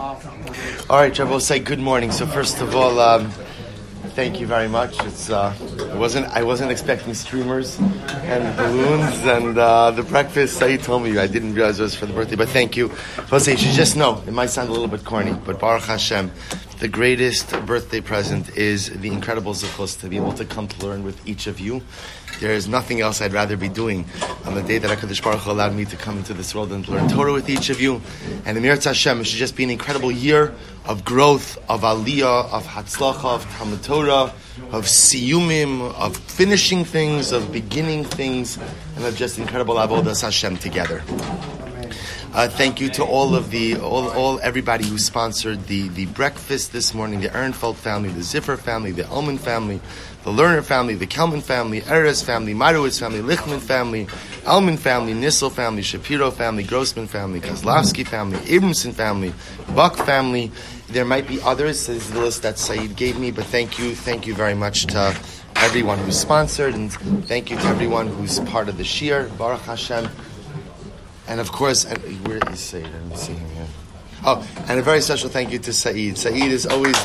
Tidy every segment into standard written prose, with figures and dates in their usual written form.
All right, Jeff, we'll say good morning. So first of all, thank you very much. I wasn't expecting streamers and balloons and the breakfast. Saeed told me I didn't realize it was for the birthday, but thank you. Jose, you should just know, it might sound a little bit corny, but Baruch Hashem, the greatest birthday present is the incredible zechus to be able to come to learn with each of you. There is nothing else I'd rather be doing on the day that HaKadosh Baruch Hu allowed me to come into this world and learn Torah with each of you. And the Mirz Hashem, it should just be an incredible year of growth, of aliyah, of hatzlacha, of Talmud Torah, of siyumim, of finishing things, of beginning things, and of just incredible avodas Hashem together. Thank you to everybody who sponsored the breakfast this morning, the Ehrenfeld family, the Ziffer family, the Ullman family, the Lerner family, the Kelman family, Erez family, Marowitz family, Lichtman family, Elman family, Nissel family, Shapiro family, Grossman family, Kozlovsky family, Abramson family, Buck family. There might be others. This is the list that Saeed gave me, but thank you very much to everyone who sponsored, and thank you to everyone who's part of the Shir, Baruch Hashem. And of course, where is Saeed? Let me see him here. Oh, and a very special thank you to Saeed. Saeed is always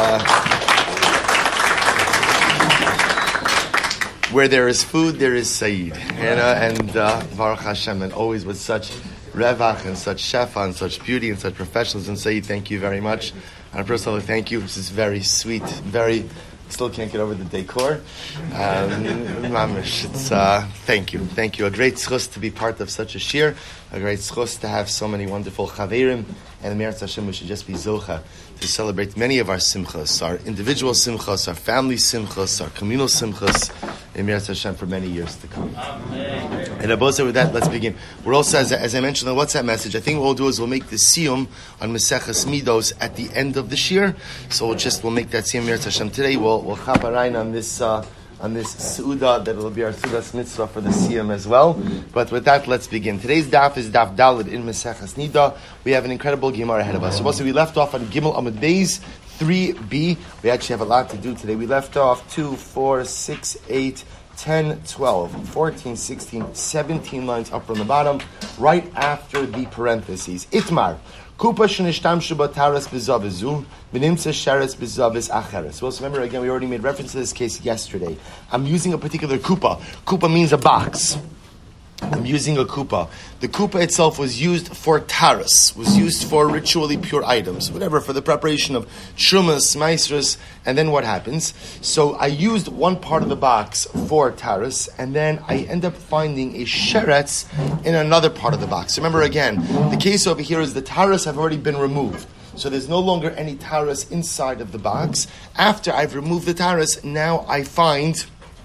where there is food, there is Saeed. And Baruch Hashem, and always with such revach and such shefa and such beauty and such professionalism. Saeed, thank you very much. And a personal thank you. This is very sweet, still can't get over the decor. Thank you. A great zchus to be part of such a shir. A great zchus to have so many wonderful chaverim. And the Mirz Hashem, we should just be zocha to celebrate many of our simchas, our individual simchas, our family simchas, our communal simchas, in Mirz Hashem for many years to come. Amen. And Aboseh, with that, let's begin. We're also, as I mentioned on the WhatsApp message, I think what we'll do is we'll make the siyum on Maseches Midos at the end of the shir. So we'll make that siyum Mirz Hashem today. We'll chaparain on this Su'udah, that will be our Su'udas Mitzvah for the Siyam as well. But with that, let's begin. Today's daf is daf Daled in Maseches Nida. We have an incredible Gemara ahead of us. So also we left off on Gimel Amud Beis 3b. We actually have a lot to do today. We left off 2, 4, 6, 8, 10, 12, 14, 16, 17 lines up from the bottom, right after the parentheses. Itmar. Kupa shenishtamshu bataras bezavizu, v'nimtza sheretz bezaviz acheres. Well, so remember again, we already made reference to this case yesterday. I'm using a particular kupa. Kupa means a box. I'm using a kupa. The kupa itself was used for taras, was used for ritually pure items, whatever, for the preparation of shumas, maisras, and then what happens? So I used one part of the box for taras, and then I end up finding a sheretz in another part of the box. Remember again, the case over here is the taras have already been removed. So there's no longer any taras inside of the box. After I've removed the taras, now I find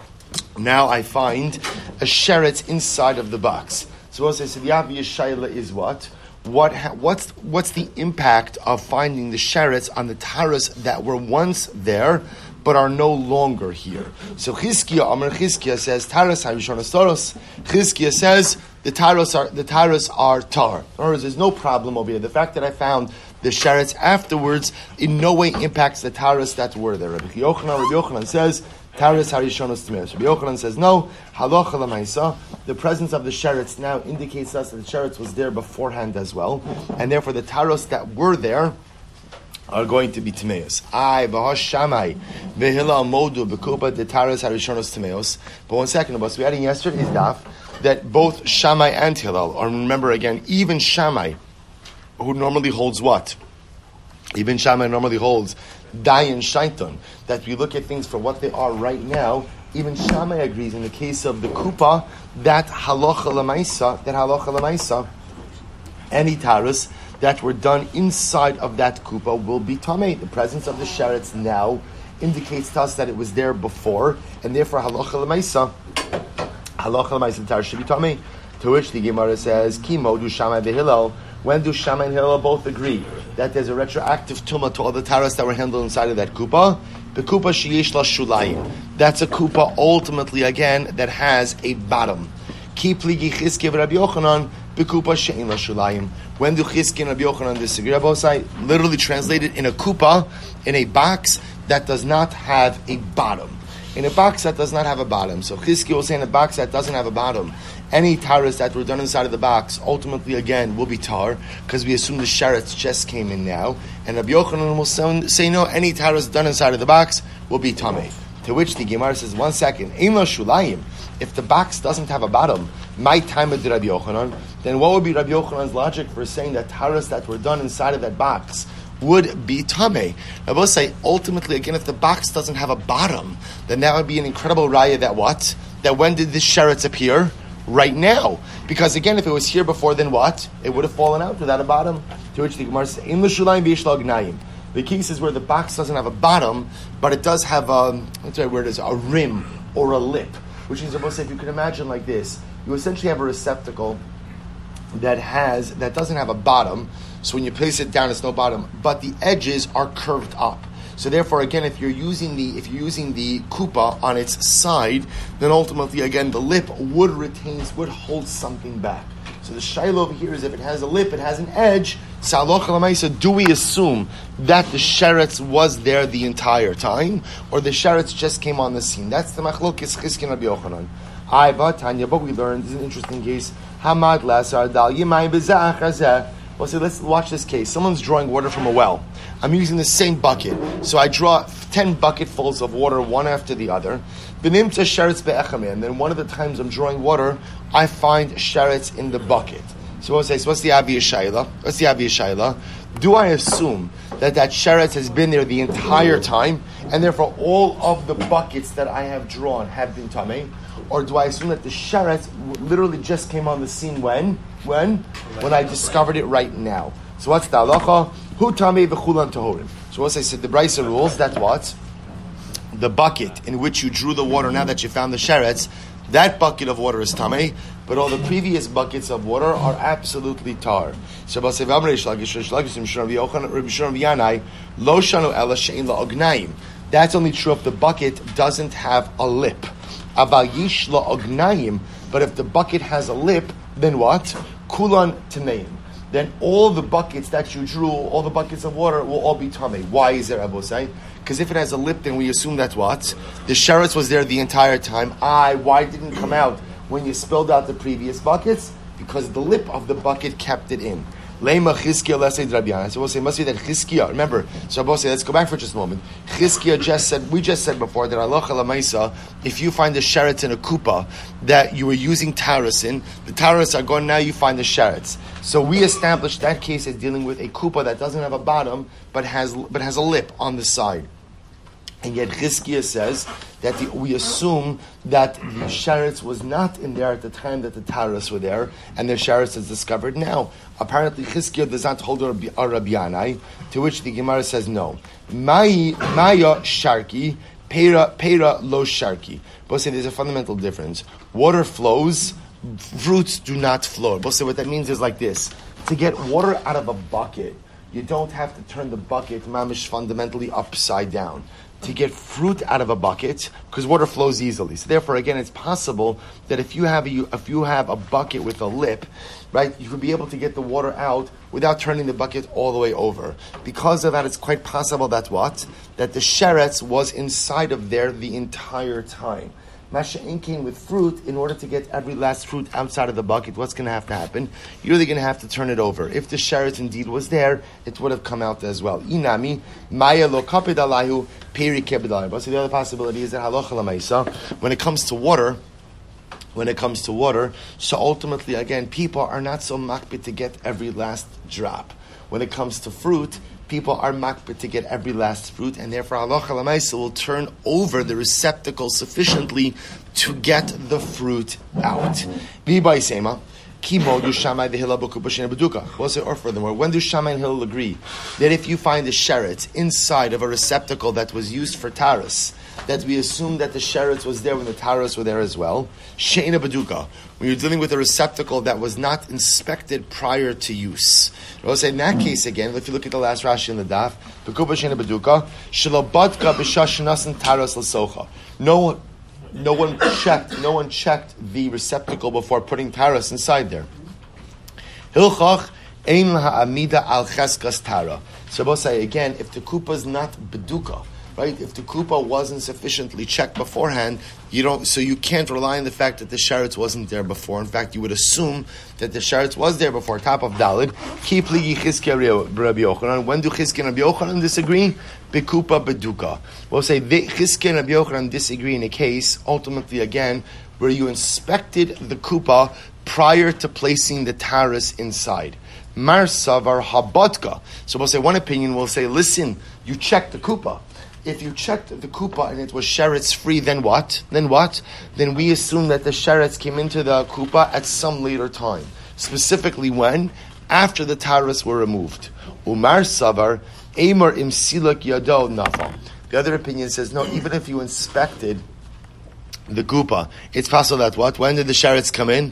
a sheretz inside of the box. So also I said the obvious shaila is what's the impact of finding the sheretz on the taras that were once there but are no longer here? So Chizkiah says taras harishonos taros. Chizkiah says the taras are tar. In other words, there's no problem over here. The fact that I found the sheretz afterwards in no way impacts the taras that were there. Rabbi Yochanan says taras harishonos tmeos. Rabbi Yochanan says no. Halacha l'maisa. The presence of the sheretz now indicates us that the sheretz was there beforehand as well, and therefore the taros that were there are going to be tmeos. V'hosh Shammai v'Hillel modu b'kupa the taras harishonos tmeos. But one second, we had in yesterday's daf that both Shammai and Hillel, or remember again, even Shammai, who normally holds what? Even Shammai normally holds Dayan Shaitan, that we look at things for what they are right now. Even Shammai agrees in the case of the kupa that halacha l'maisa, any taras that were done inside of that kupa will be tamei. The presence of the sheretz now indicates to us that it was there before, and therefore halacha l'maisa the taras should be tamei. To which the Gemara says, Ki modu Shammai v'Hillel. When do Shammai and Hillel both agree that there's a retroactive tumah to all the taras that were handled inside of that kupa? The kupa sheyesh la shulayim. That's a kupa ultimately again that has a bottom. Ki pligi Chizkiah v'Rabbi Yochanan b'kupa she'ein la shulayim. When do Chizkiah and Rabbi Yochanan disagree? Rabbi Osai literally translated in a kupa, in a box that does not have a bottom. In a box that does not have a bottom. So Chizkiah will say in a box that doesn't have a bottom, any taras that were done inside of the box, ultimately again will be tar, because we assume the sheretz just came in now. And Rabbi Yochanan will say no, any taras done inside of the box will be tamei. To which the Gemara says, 1 second, Ein lo shulayim. If the box doesn't have a bottom, my time of Rabbi Yochanan, then what would be Rabbi Yochanan's logic for saying that taras that were done inside of that box would be tamei? I will say, ultimately, again, if the box doesn't have a bottom, then that would be an incredible raya that what? That when did this sheretz appear? Right now. Because again, if it was here before, then what? It would have fallen out without a bottom. To which the Gemara says, Ein lo shulayim v'yesh lo gnayim. The case is where the box doesn't have a bottom, but it does have a rim or a lip. Which means, if you can imagine like this, you essentially have a receptacle that doesn't have a bottom. So when you place it down, it's no bottom, but the edges are curved up. So therefore, again, if you're using the kupa on its side, then ultimately, again, the lip would hold something back. So the shaila over here is if it has a lip, it has an edge. So do we assume that the sheretz was there the entire time, or the sheretz just came on the scene? That's the machlokes Chizkiya and Rabbi Yochanan. Tanya, but we learned, this is an interesting case. Hamad lasar dal yimay b'zeh achazeh. Well, so let's watch this case. Someone's drawing water from a well. I'm using the same bucket. So I draw 10 bucketfuls of water, one after the other. And then one of the times I'm drawing water, I find sheretz in the bucket. So what's the Aviyah Shaila? Do I assume that sheretz has been there the entire time, and therefore all of the buckets that I have drawn have been tamei? Or do I assume that the sheretz literally just came on the scene when I discovered it right now? So what's the halacha? Hu tamei v'chulan tahorim. So what I said, the Brisa rules, that's what? The bucket in which you drew the water, now that you found the sheretz, that bucket of water is tamei, but all the previous buckets of water are absolutely tar. So that's only true if the bucket doesn't have a lip. But if the bucket has a lip, then what? Kulan tameim. Then all the buckets that you drew, all the buckets of water, will all be tamei. Why is there, Abu Say? Because if it has a lip, then we assume that what? The sheretz was there the entire time. Why didn't it come out when you spilled out the previous buckets? Because the lip of the bucket kept it in. Leima Chizkiya lesei Rabbi. So we'll say, must be that Chizkiya. Remember, so we'll say, let's go back for just a moment. Chizkiya we just said before that halacha lamaisa, if you find the sheretz in a kupa that you were using taras in, the taras are gone. Now you find the sheretz. So we established that case as dealing with a kupa that doesn't have a bottom but has a lip on the side. And yet Chizkiya says that we assume that the sheretz was not in there at the time that the taras were there, and the sheretz is discovered now. Apparently Chizkiya does not hold a Rabbi Yanai, to which the Gemara says no. Maya sharki, pera lo sharki. Both say there's a fundamental difference. Water flows, fruits do not flow. Both say what that means is like this. To get water out of a bucket, you don't have to turn the bucket mamish fundamentally upside down. To get fruit out of a bucket, because water flows easily. So therefore, again, it's possible that if you have a bucket with a lip, right, you could be able to get the water out without turning the bucket all the way over. Because of that, it's quite possible that the sheretz was inside of there the entire time. Masha'inkin with fruit, in order to get every last fruit outside of the bucket, what's going to have to happen? You're really going to have to turn it over. If the sheretz indeed was there, it would have come out as well. Inami, maya lo kapid alahu, peri kebed alahu. So the other possibility is that halacha lamaisa, when it comes to water, so ultimately, again, people are not so makbid to get every last drop. When it comes to fruit, people are makbid to get every last fruit, and therefore halacha lamaisa will turn over the receptacle sufficiently to get the fruit out. B'bai sema, kimo du Shammai v'Hillel b'kupashin b'duka. We'll say, or furthermore, when do Shammai and Hillel agree that if you find the sheretz inside of a receptacle that was used for taras, that we assume that the sheretz was there when the taras were there as well? She'ena b'duka. When you're dealing with a receptacle that was not inspected prior to use. We'll say in that case again, if you look at the last Rashi in the daf, b'kupa she'ena b'duka, shelo badka b'shash nasan taras l'socha. No one checked the receptacle before putting taras inside there. Hilchach ein ha'amida al cheskas tara. So we'll say again, if the kupa is not beduka, right? If the kupa wasn't sufficiently checked beforehand, so you can't rely on the fact that the sheretz wasn't there before. In fact, you would assume that the sheretz was there before. Top of Dalid. Keep ligi Chizkiya Rabbi Yochanan. When do Chizkiya and Rabbi Yochanan disagree? Bekupa beduka. We'll say Chizkiya and Rabbi Yochanan disagree in a case, ultimately again, where you inspected the kupa prior to placing the taras inside. Mar savar habatka. So we'll say one opinion. We'll say, listen, you checked the kupa. If you checked the kupa and it was sheretz free, then what? Then we assume that the sheretz came into the kupa at some later time. Specifically when? After the taras were removed. Umar savar Amar imsilak yado nafal. The other opinion says, no, even if you inspected the kupa, it's possible that what? When did the sheretz come in?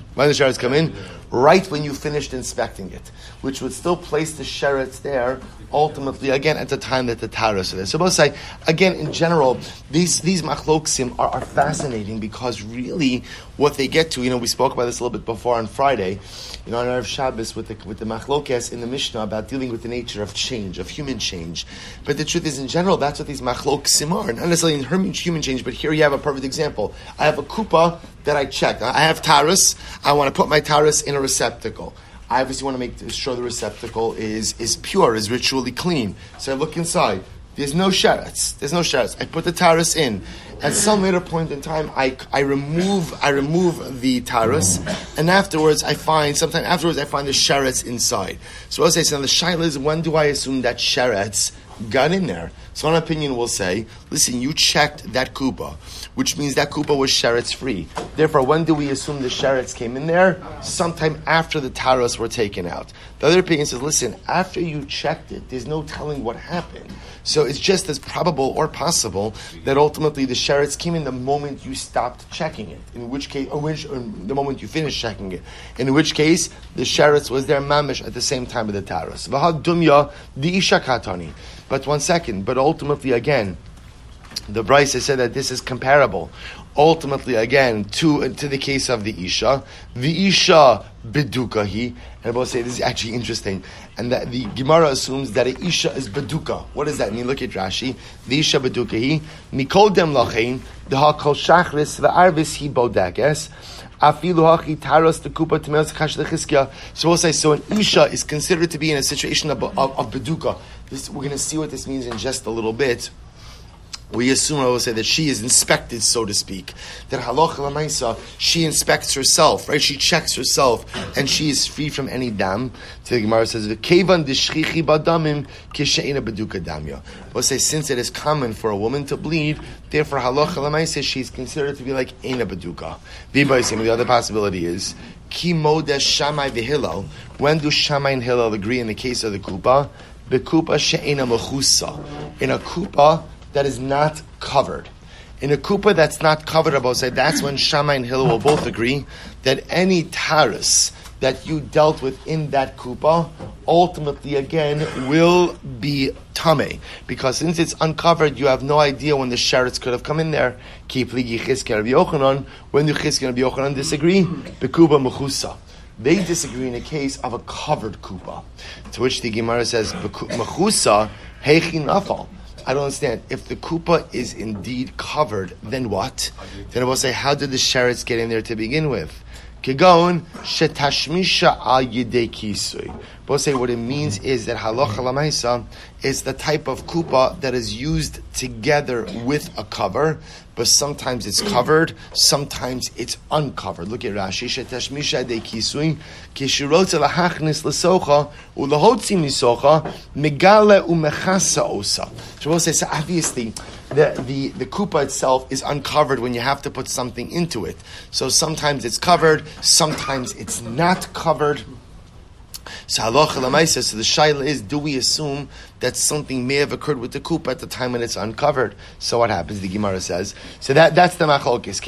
Right when you finished inspecting it, which would still place the sheretz there, ultimately, again, at the time that the taras are there. So, both say, again, in general, these machloksim are fascinating because really what they get to, we spoke about this a little bit before on Friday, on Erev Shabbos with the machlokes in the Mishnah about dealing with the nature of change, of human change. But the truth is, in general, that's what these machloksim are. Not necessarily in human change, but here you have a perfect example. I have a kupa that I checked. I have taras. I want to put my taras in a receptacle. I obviously want to make sure the receptacle is pure, is ritually clean. So I look inside. There's no sheretz. I put the taras in. At some later point in time, I remove the taras, and afterwards I find the sheretz inside. So I'll say, so the shaila is, when do I assume that sheretz got in there? So one opinion will say, listen, you checked that kupa, which means that kupa was sheretz free. Therefore, when do we assume the sheretz came in there? Sometime after the taras were taken out. The other opinion says, listen, after you checked it, there's no telling what happened. So it's just as probable or possible that ultimately the sheretz came in the moment you stopped checking it. In which case, or the moment you finished checking it. In which case, the sheretz was there mamish at the same time of the taras. V'had dumya di isha katani. But one second, but ultimately again, the Brisa said that this is comparable. Ultimately, again, to the case of the Isha bedukahi, and we'll say this is actually interesting, and that the Gemara assumes that a Isha is beduka. What does that mean? Look at Rashi. The Isha bedukahi mikol dem lachein deha kol shachris ve'arvis hi bodakes. So we'll say, so an Isha is considered to be in a situation of beduka. We're going to see what this means in just a little bit. We assume, I will say, that she is inspected, so to speak. That halacha l'maisa, she inspects herself, right? She checks herself, and she is free from any dam. So the Gemara says, "V'kevan d'shchichi badamim kisheina beduka damya." We'll say, since it is common for a woman to bleed, therefore halacha l'maisa, she is considered to be like eina beduka. The other possibility is, ki modesh Shammai v'Hillel. When do Shammai and Hillel agree in the case of the kupa? Bekupa she'ena mechusa. In a kupa that is not covered. In a kupa that's not covered, I will say that's when Shammai and Hillel will both agree that any taras that you dealt with in that kupa ultimately again will be tameh, because since it's uncovered, you have no idea when the sheretz could have come in there. Keep ligi Chizkiya Rabbi Yochanan. When do Chizkiya and Rabbi Yochanan disagree? Bekupa mechusa. They disagree in a case of a covered kupa, to which the Gemara says mechusa heichi nafal. I don't understand. If the kupa is indeed covered, then what? Then I will say, how did the sheretz get in there to begin with? Kigon shetashmisha al yidei kisui. We'll say what it means is that halacha l'maisa is the type of kupa that is used together with a cover, but sometimes it's covered, sometimes it's uncovered. Look at Rashi. Shetashmisha yidei kisui kishirotza lahachnis l'socha ulahotzi misocha megale umechasa osa. So we'll say, so obviously the kupa itself is uncovered when you have to put something into it. So sometimes it's covered, sometimes it's not covered. So halacha l'maisa, so the shaila is, do we assume that something may have occurred with the kupa at the time when it's uncovered? So what happens? The Gemara says, so that's the machlokes.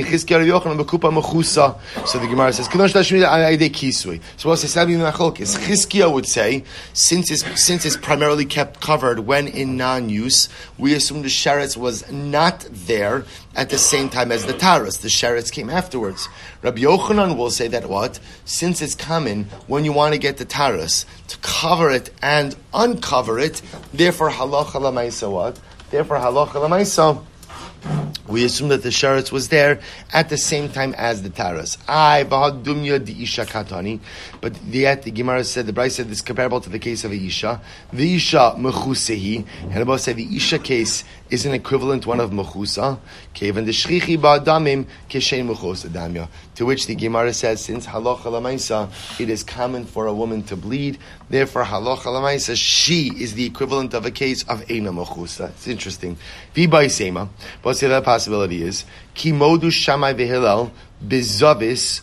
So the Gemara says, so we'll say, Chizkiya would say, since it's primarily kept covered when in non-use, we assume the sheretz was not there at the same time as the taras. The sheretz came afterwards. Rabbi Yochanan will say that what? Since it's common when you want to get the taras to cover it and uncover it, therefore halacha l'maisa what? Therefore, halacha l'maisa, we assume that the sheretz was there at the same time as the taras. Bahadumya di isha katani. But yet the Gemara said, the Brayse said this is comparable to the case of a isha. The isha mechusehi. And Abba said the isha case is an equivalent one of mechusa. Kevan the shchichi ba'adamim keshein mechusa damya. To which the Gemara says, since halacha l'maisa, it is common for a woman to bleed. Therefore, halacha l'maisa, she is the equivalent of a case of eina mechusa. It's interesting. V'bai sema. But the other possibility is ki modu shamai v'hillel bizavis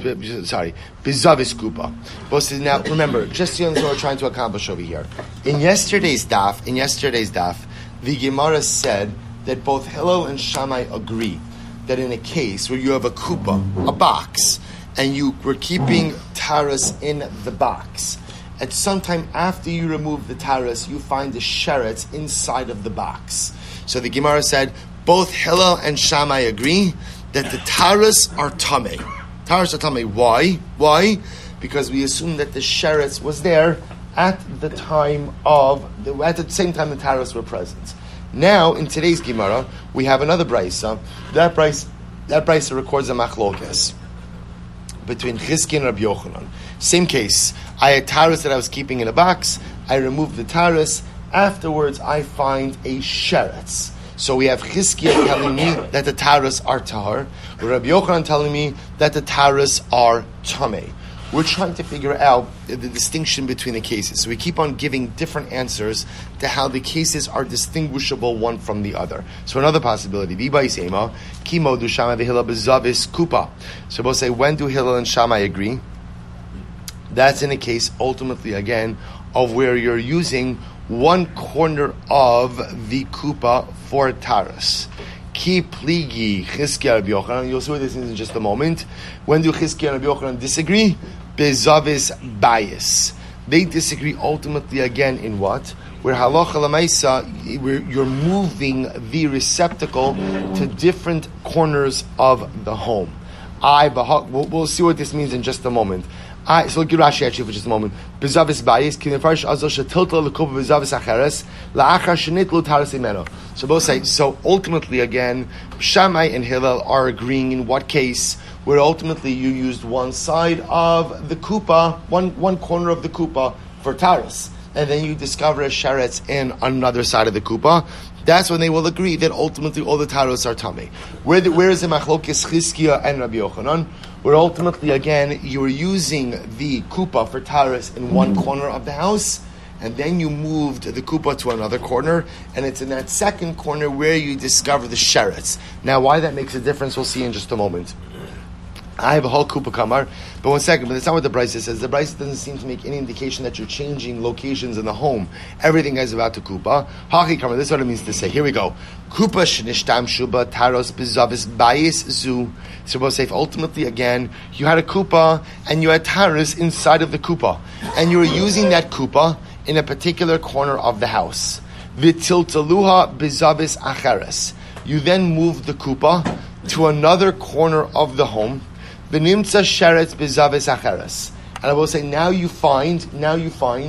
kupa. But now remember, just to understand what we're trying to accomplish over here. In yesterday's daf, the Gemara said that both Hillel and Shammai agree that in a case where you have a kupa, a box, and you were keeping taras in the box, at some time after you remove the taras, you find the sheretz inside of the box. So the Gemara said, both Hillel and Shammai agree that the taras are tamei. Taras are tamei. Why? Why? Because we assume that the sheretz was there at the same time the taras were present. Now, in today's Gemara, we have another braysa. That braysa records a machlokes between Chizki and Rabbi Yochanan. Same case. I had taras that I was keeping in a box. I removed the taras. Afterwards, I find a sheretz. So we have Chizkiah telling me that the taras are tahar, Rabbi Yochanan telling me that the taras are tamei. We're trying to figure out the distinction between the cases. So we keep on giving different answers to how the cases are distinguishable one from the other. So another possibility, V'bai sema, ki modu Shammai v'Hillel bezavis kupa. So we'll say, when do Hillel and Shammai agree? That's in a case, ultimately, again, of where you're using one corner of the kupa for taras. Ki pligi Chizkiah Rabbi Yochanan. You'll see what this means in just a moment. When do Chizkiah and Rabbi Yochanan disagree? Bezavis bias. They disagree ultimately again in what? Where halacha l'maisa, you're moving the receptacle to different corners of the home. We'll see what this means in just a moment. So look at Rashi actually for just a moment. Bezavis bayis ki nefarish azal shetilta lekupa bezavis acheres la'achar shenitlu taras imeno. So both say. So ultimately, again, Shammai and Hillel are agreeing in what case where ultimately you used one side of the kupa, one corner of the kupa for taras, and then you discover a sheretz in another side of the kupa. That's when they will agree that ultimately all the taros are tamei. Where is the machlokes Chizkiah and Rabbi Yochanan? Where ultimately, again, you're using the kupa for taras in one corner of the house, and then you moved the kupa to another corner, and it's in that second corner where you discover the sheretz. Now, why that makes a difference, we'll see in just a moment. I have a whole kupa kamar, but one second, but that's not what the Brayse says. The Brayse doesn't seem to make any indication that you're changing locations in the home. Everything is about to kupa. Haki kamar, this is what it means to say. Here we go. Kupa shnishtam shuba taros bizavis bayis zu. So we'll say, ultimately, again, you had a kupa and you had taros inside of the kupa, and you were using that kupa in a particular corner of the house. V'tiltaluha bizavis acheres. You then moved the kupa to another corner of the home. V'nimtza sheretz bizavis acheres. And I will say, now you find the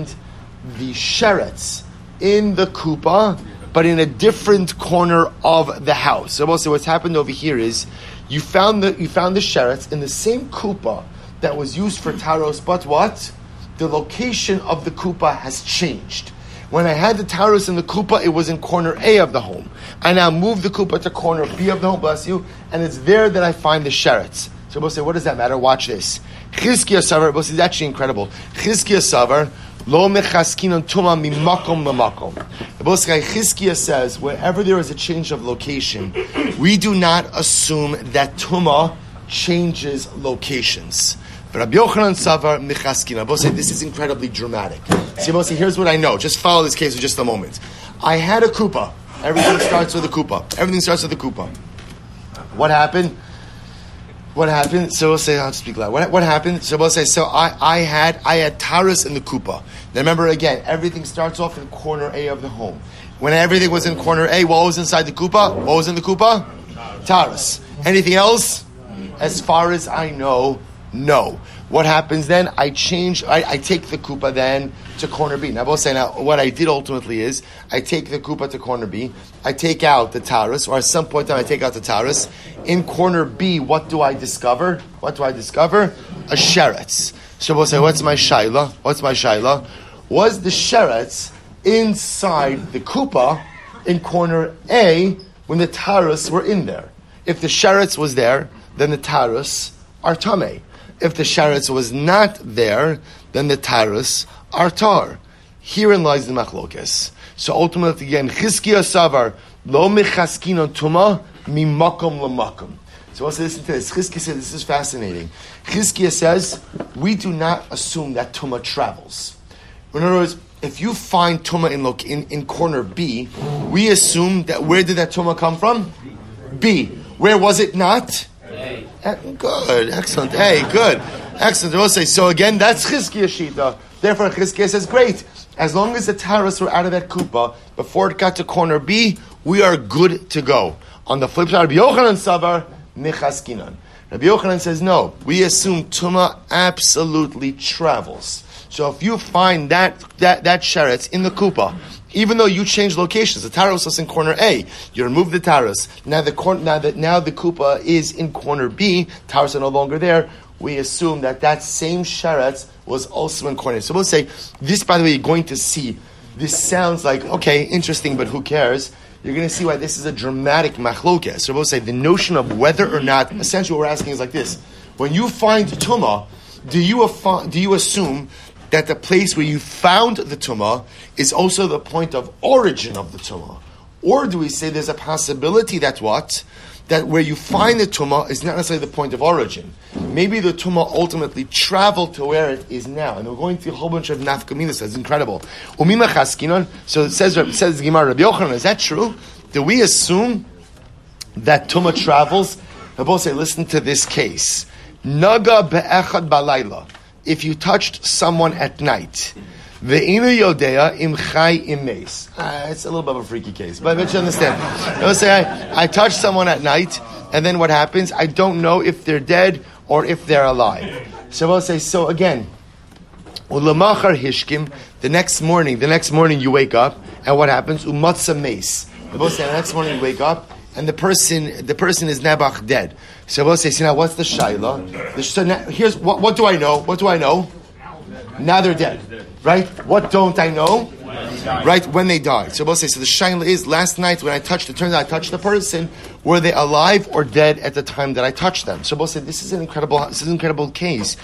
sheretz in the kupa, but in a different corner of the house. So I will say, what's happened over here is you found the sheretz in the same kupa that was used for taros, but what? The location of the kupa has changed. When I had the taros in the kupa, it was in corner A of the home. I now moved the kupa to corner B of the home, bless you, and it's there that I find the sheretz. So we'll say, what does that matter? Watch this. Chizkiah savar, this is actually incredible. Chizkiah savar, lo mechaskinon tuma mimakom lemakom. Chizkiah says, wherever there is a change of location, we do not assume that tuma changes locations. But Rabbi Yochanan savar mechaskinon. Both say this is incredibly dramatic. See, both say, here's what I know. Just follow this case for just a moment. I had a kupa. Everything starts with a kupa. What happened? So we'll say, I'll speak loud. What happened? So we'll say, I had taras in the kupa. Now remember again, everything starts off in corner A of the home. When everything was in corner A, what was inside the kupa? What was in the kupa? Taras. Anything else? As far as I know, no. what happens then? I take the kupa then to corner B. Now, what I did ultimately is, I take the kupa to corner B, I take out the taurus, or at some point in time I take out the taurus. In corner B, what do I discover? A sheretz. So we'll say, what's my shaila? Was the sheretz inside the kupa in corner A when the taurus were in there? If the sheretz was there, then the taurus are tamei. If the sheretz was not there, then the taurus are tar. Herein lies the machlokes. So ultimately, again, Chizkiya savar lo mechaskinon tuma mimakom lamakom. So let's listen to this. Chizkiya says this is fascinating. Chizkiya says we do not assume that tuma travels. In other words, if you find tuma in corner B, we assume that where did that tuma come from? B. Where was it not? A. Good, excellent. Hey, good, excellent. So again, that's Chizkiya shita. Therefore, Chizkiya says, great. As long as the taurus were out of that kupa before it got to corner B, we are good to go. On the flip side, Rabbi Yochanan savar mechaskinan. Rabbi Yochanan says, no. We assume tuma absolutely travels. So if you find that sheretz in the kupa, even though you change locations, the taurus was in corner A, you remove the taurus. Now the kupa is in corner B, taurus are no longer there. We assume that same sheretz was also in corner. So we'll say this. By the way, you're going to see. This sounds like okay, interesting, but who cares? You're going to see why this is a dramatic machlokes. So we'll say the notion of whether or not. Essentially, what we're asking is like this: when you find tuma, do you assume that the place where you found the tumah is also the point of origin of the tumah? Or do we say there's a possibility that where you find the tumah is not necessarily the point of origin? Maybe the tumah ultimately traveled to where it is now. And we're going through a whole bunch of nafkaminas. It's incredible. So it says Gemara, Rabbi Yochanan, is that true? Do we assume that tumah travels? Rabbi say, listen to this case. Naga be'echad balayla. If you touched someone at night, ve'inu yodea im chai im meis. It's a little bit of a freaky case, but I bet you understand. Let's say I touched someone at night, and then what happens? I don't know if they're dead or if they're alive. So we'll say, so again, ulamachar hishkim, the next morning you wake up, and what happens? Umatza meis. We'll say, the next morning you wake up, and the person is nebach dead. So we'll say, see now, what's the shaila? So now, here's what do I know? What do I know? Now they're dead, right? What don't I know? Right, when they died. So we'll say, so the shaila is, last night when it turns out I touched the person, were they alive or dead at the time that I touched them? So we'll say, this is an incredible case.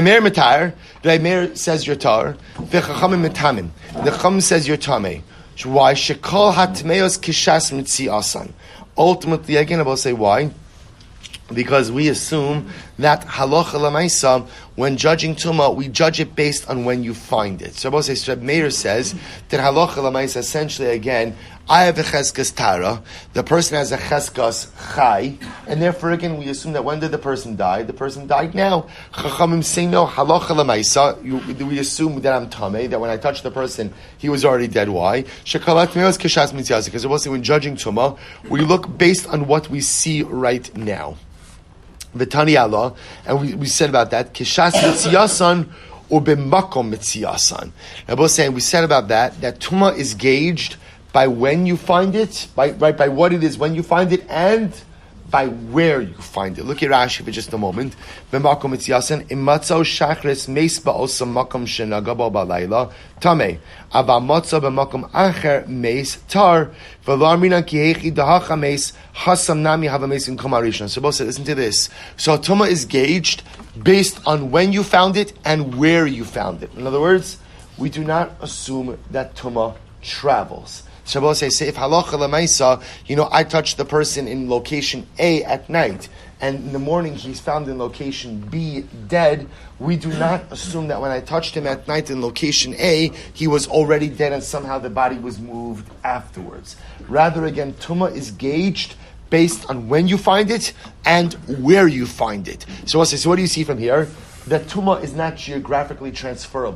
Meir says you're tar, the Chacham says you're tamei. Why? Shekol hatmeos kishas mitzi asan. Ultimately, again, I will say why. Because we assume that halacha l'maisa, when judging tumah, we judge it based on when you find it. So Reb Meir says that halacha l'maisa, essentially, again, I have a cheskas tara, the person has a cheskas chai, and therefore, again, we assume that when did the person die? The person died now. Chachamim say no, halacha l'maisa, we assume that I'm tamei, that when I touch the person, he was already dead. Why? Shekalat meos kishas mitzias, because when judging tumah, we look based on what we see right now. V'tani Allah, and we said about that, kishas mitziasan or b'makom mitziasan. Now, both saying we said about that tumah is gauged by when you find it, by what it is when you find it, and by where you find it. Look at Rashi for just a moment. B'makom mitziasan imatzau shachres meis ba'osam makom shenagabo balayla tamei ava matzau b'makom acher meis tar v'lo aminan ki hechi dahacha meis hasam nami hava meis in komarishon. So both said, listen to this. So tumah is gauged based on when you found it and where you found it. In other words, we do not assume that tumah travels. Shabbos say if halacha l'maisa, I touched the person in location A at night, and in the morning he's found in location B dead. We do not assume that when I touched him at night in location A, he was already dead and somehow the body was moved afterwards. Rather, again, tumah is gauged based on when you find it and where you find it. So what do you see from here? That tumah is not geographically transferable.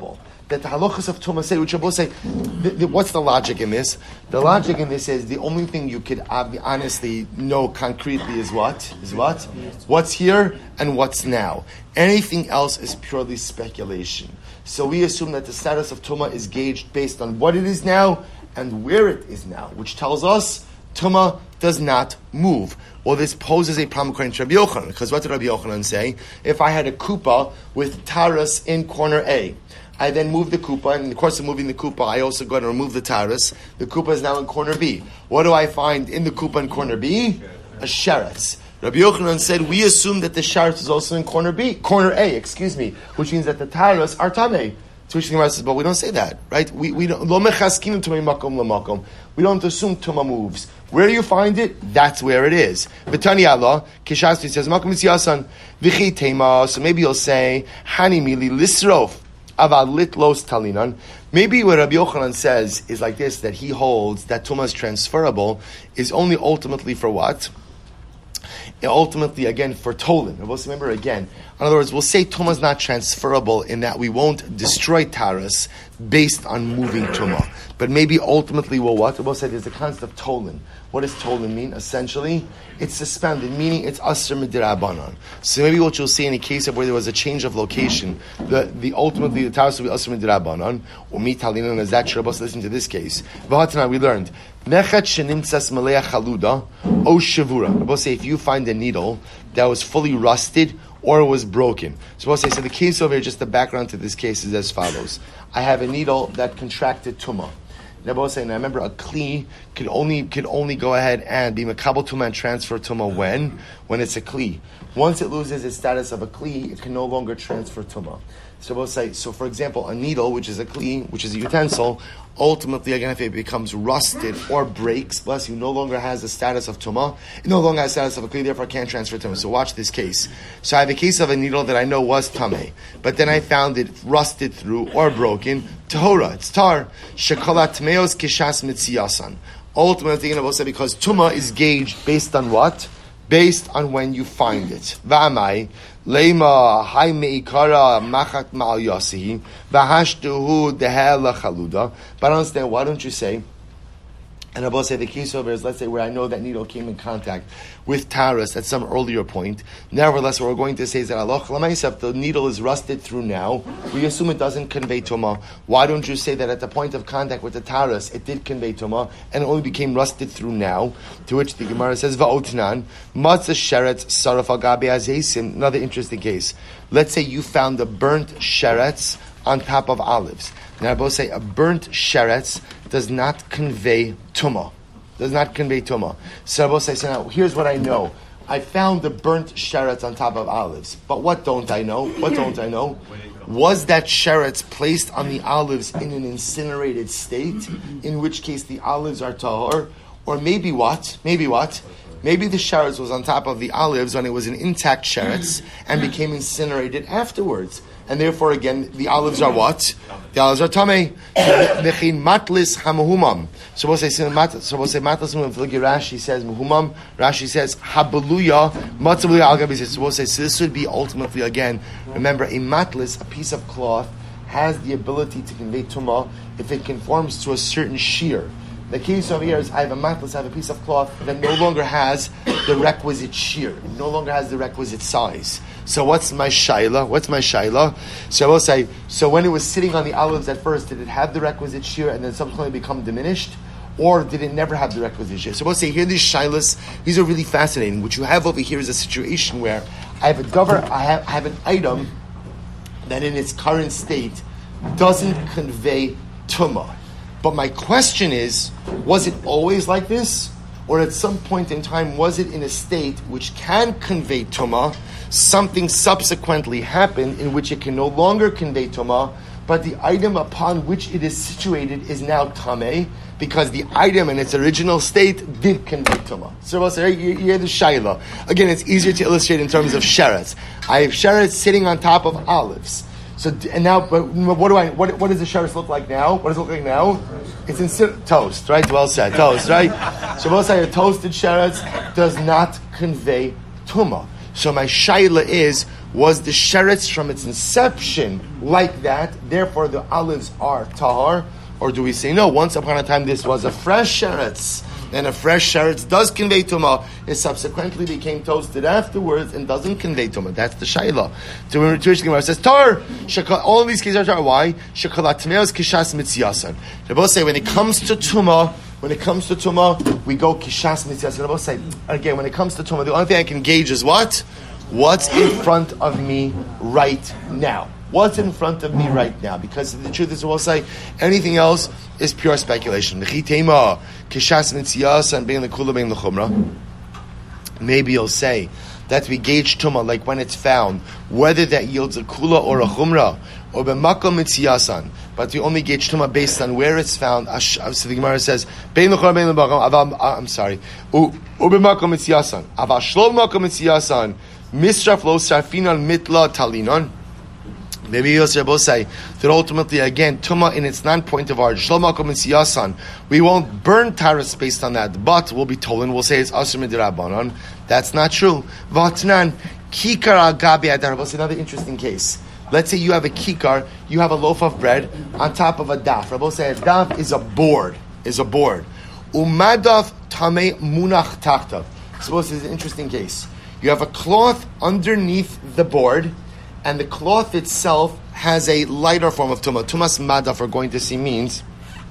that the halachas of Tumah say, which Rabbi say, what's the logic in this? The logic in this is the only thing you could honestly know concretely is what? What's here and what's now. Anything else is purely speculation. So we assume that the status of Tumah is gauged based on what it is now and where it is now, which tells us Tumah does not move. Well, this poses a problem according to Rabbi Yochanan, because what did Rabbi Yochanan say? If I had a kupa with taras in corner A, I then move the kupa, and in the course of moving the kupa, I also go and remove the taras. The kupa is now in corner B. What do I find in the kupa in corner B? A sheretz. Rabbi Yochanan said, we assume that the sheretz is also in corner A, which means that the taras are tamei. To which the Gemara says, but we don't say that, right? We don't. Lo mechaskinu tumei makom lamakom. We don't assume tumah moves. Where you find it, that's where it is. V'tani Allah, Kishasti says, makom mitziasan v'chi tema. So maybe you'll say, hani mili lisrof aval litlos talinan. Maybe what Rabbi Yochanan says is like this, that he holds that tumah is transferable, is only ultimately for what? Ultimately, again, for Tolin. Remember, again, in other words, we'll say Tumah is not transferable in that we won't destroy Taras based on moving Tumah. But maybe ultimately we'll what? We'll say there's the concept of Tolin. What does Tolin mean? Essentially, it's suspended, meaning it's Asr Midirabanan. So maybe what you'll see in a case of where there was a change of location, ultimately the Taras will be Asr Midirabanan, or Mitalinan, as that Shabbos, listen to this case. V'hatana, we learned, Nechet shenimtzas meleach haluda o shavura. We'll say if you find a needle that was fully rusted or was broken. So we'll say, so the case over here, just the background to this case is as follows. I have a needle that contracted tumah. Now, both saying, I remember a kli could only go ahead and be makabel tumah and transfer tumah when it's a kli. Once it loses its status of a kli, it can no longer transfer tumah. So we'll say, so for example, a needle, which is a kli, which is a utensil, ultimately, again, if it becomes rusted or breaks, bless you, no longer has the status of tumah, it no longer has the status of a kli, therefore can't transfer tumah. So watch this case. So I have a case of a needle that I know was tameh, but then I found it rusted through or broken. Tahora, it's tar. Shekala tmeos kishas mitziyasan. Ultimately, we'll say because tumah is gauged based on what? Based on when you find it. V'amai leima hay meikara machat ma'al yasihi v'hashtuhu dehela chaluda. But understand, why don't you say? And I will say the case over is, let's say, where I know that needle came in contact with taras at some earlier point. Nevertheless, what we're going to say is that Allah Chalamayisab, the needle is rusted through now. We assume it doesn't convey tumah. Why don't you say that at the point of contact with the taras, it did convey tumah and it only became rusted through now? To which the Gemara says, Va'otnan, matzah sheretz saraf agabe azesim. Another interesting case. Let's say you found the burnt sheretz on top of olives. Now I both say a burnt sheretz does not convey tumah. Does not convey tumah. So I both say, so now here's what I know. I found the burnt sheretz on top of olives. But what don't I know? What don't I know? Was that sheretz placed on the olives in an incinerated state, in which case the olives are tahor? Or maybe what? Maybe the sheretz was on top of the olives when it was an intact sheretz and became incinerated afterwards. And therefore, again, the olives are what? The olives are tamei. Mechin matlis hamuhumam. So we'll say matlis hamuhumam. If you look at Rashi, says muhumam. Rashi says habeluya matzabuya al gabi. So we'll say, so this would be ultimately, again, remember, a matlis, a piece of cloth, has the ability to convey tumah if it conforms to a certain shear. The case over here is I have a matlis, I have a piece of cloth that no longer has the requisite shear, it no longer has the requisite size. So what's my shaila? So I will say, so when it was sitting on the olives at first, did it have the requisite shear and then subsequently become diminished? Or did it never have the requisite shear? So we'll say here these shailas, these are really fascinating. What you have over here is a situation where I have a davar, I have an item that in its current state doesn't convey tumah. But my question is, was it always like this? Or at some point in time, was it in a state which can convey tumah? Something subsequently happened in which it can no longer convey tumah, but the item upon which it is situated is now tameh, because the item in its original state did convey tumah. So we'll say, you hear the shaila. Again, it's easier to illustrate in terms of sheretz. I have sheretz sitting on top of olives. So and now, but what does the sheretz look like now? What does it look like now? It's in toast, right? Well said, toast, right? So we'll say a toasted sheretz does not convey tumah. So my shaila is, Was the sheretz from its inception like that? Therefore, the olives are tahar, or do we say no? Once upon a time, this was a fresh sheretz, and a fresh sheretz does convey tumah. It subsequently became toasted afterwards and doesn't convey tumah. That's the shayla. So when Jewish Gemara says tar, all of these cases are tar. Why? Shekalat tmeos kishas mitziasan. They both say when it comes to tumah. When it comes to tumah, we go kishas mitziasan. They both say again. When it comes to tumah, the only thing I can gauge is what. What's in front of me right now? What's in front of me right now? Because the truth is, we'll say anything else is pure speculation. Maybe you'll say that we gauge tumah like when it's found, whether that yields a kula or a chumrah, or b'makom mitziyasan. But we only gauge tumah based on where it's found. So the Gemara says, I'm sorry, u'b'makom mitziyasan. Aval shlol makom mitziyasan. Misraf lo sarfinan mitla talinon. Maybe Yosef both say that ultimately, again, tumah in its non-point of origin, shlomakom and siyasan, we won't burn taras based on that, but we'll be told and we'll say it's asur midrabanan. That's not true. Vatnan kikar al gabi adar. We'll say another interesting case. Let's say you have a kikar, you have a loaf of bread on top of a daf. Rabbi say a daf is a board. Umadaf tamei munach tachtav. Suppose this is an interesting case. You have a cloth underneath the board, and the cloth itself has a lighter form of tumah. Tumas madaf, we're going to see, means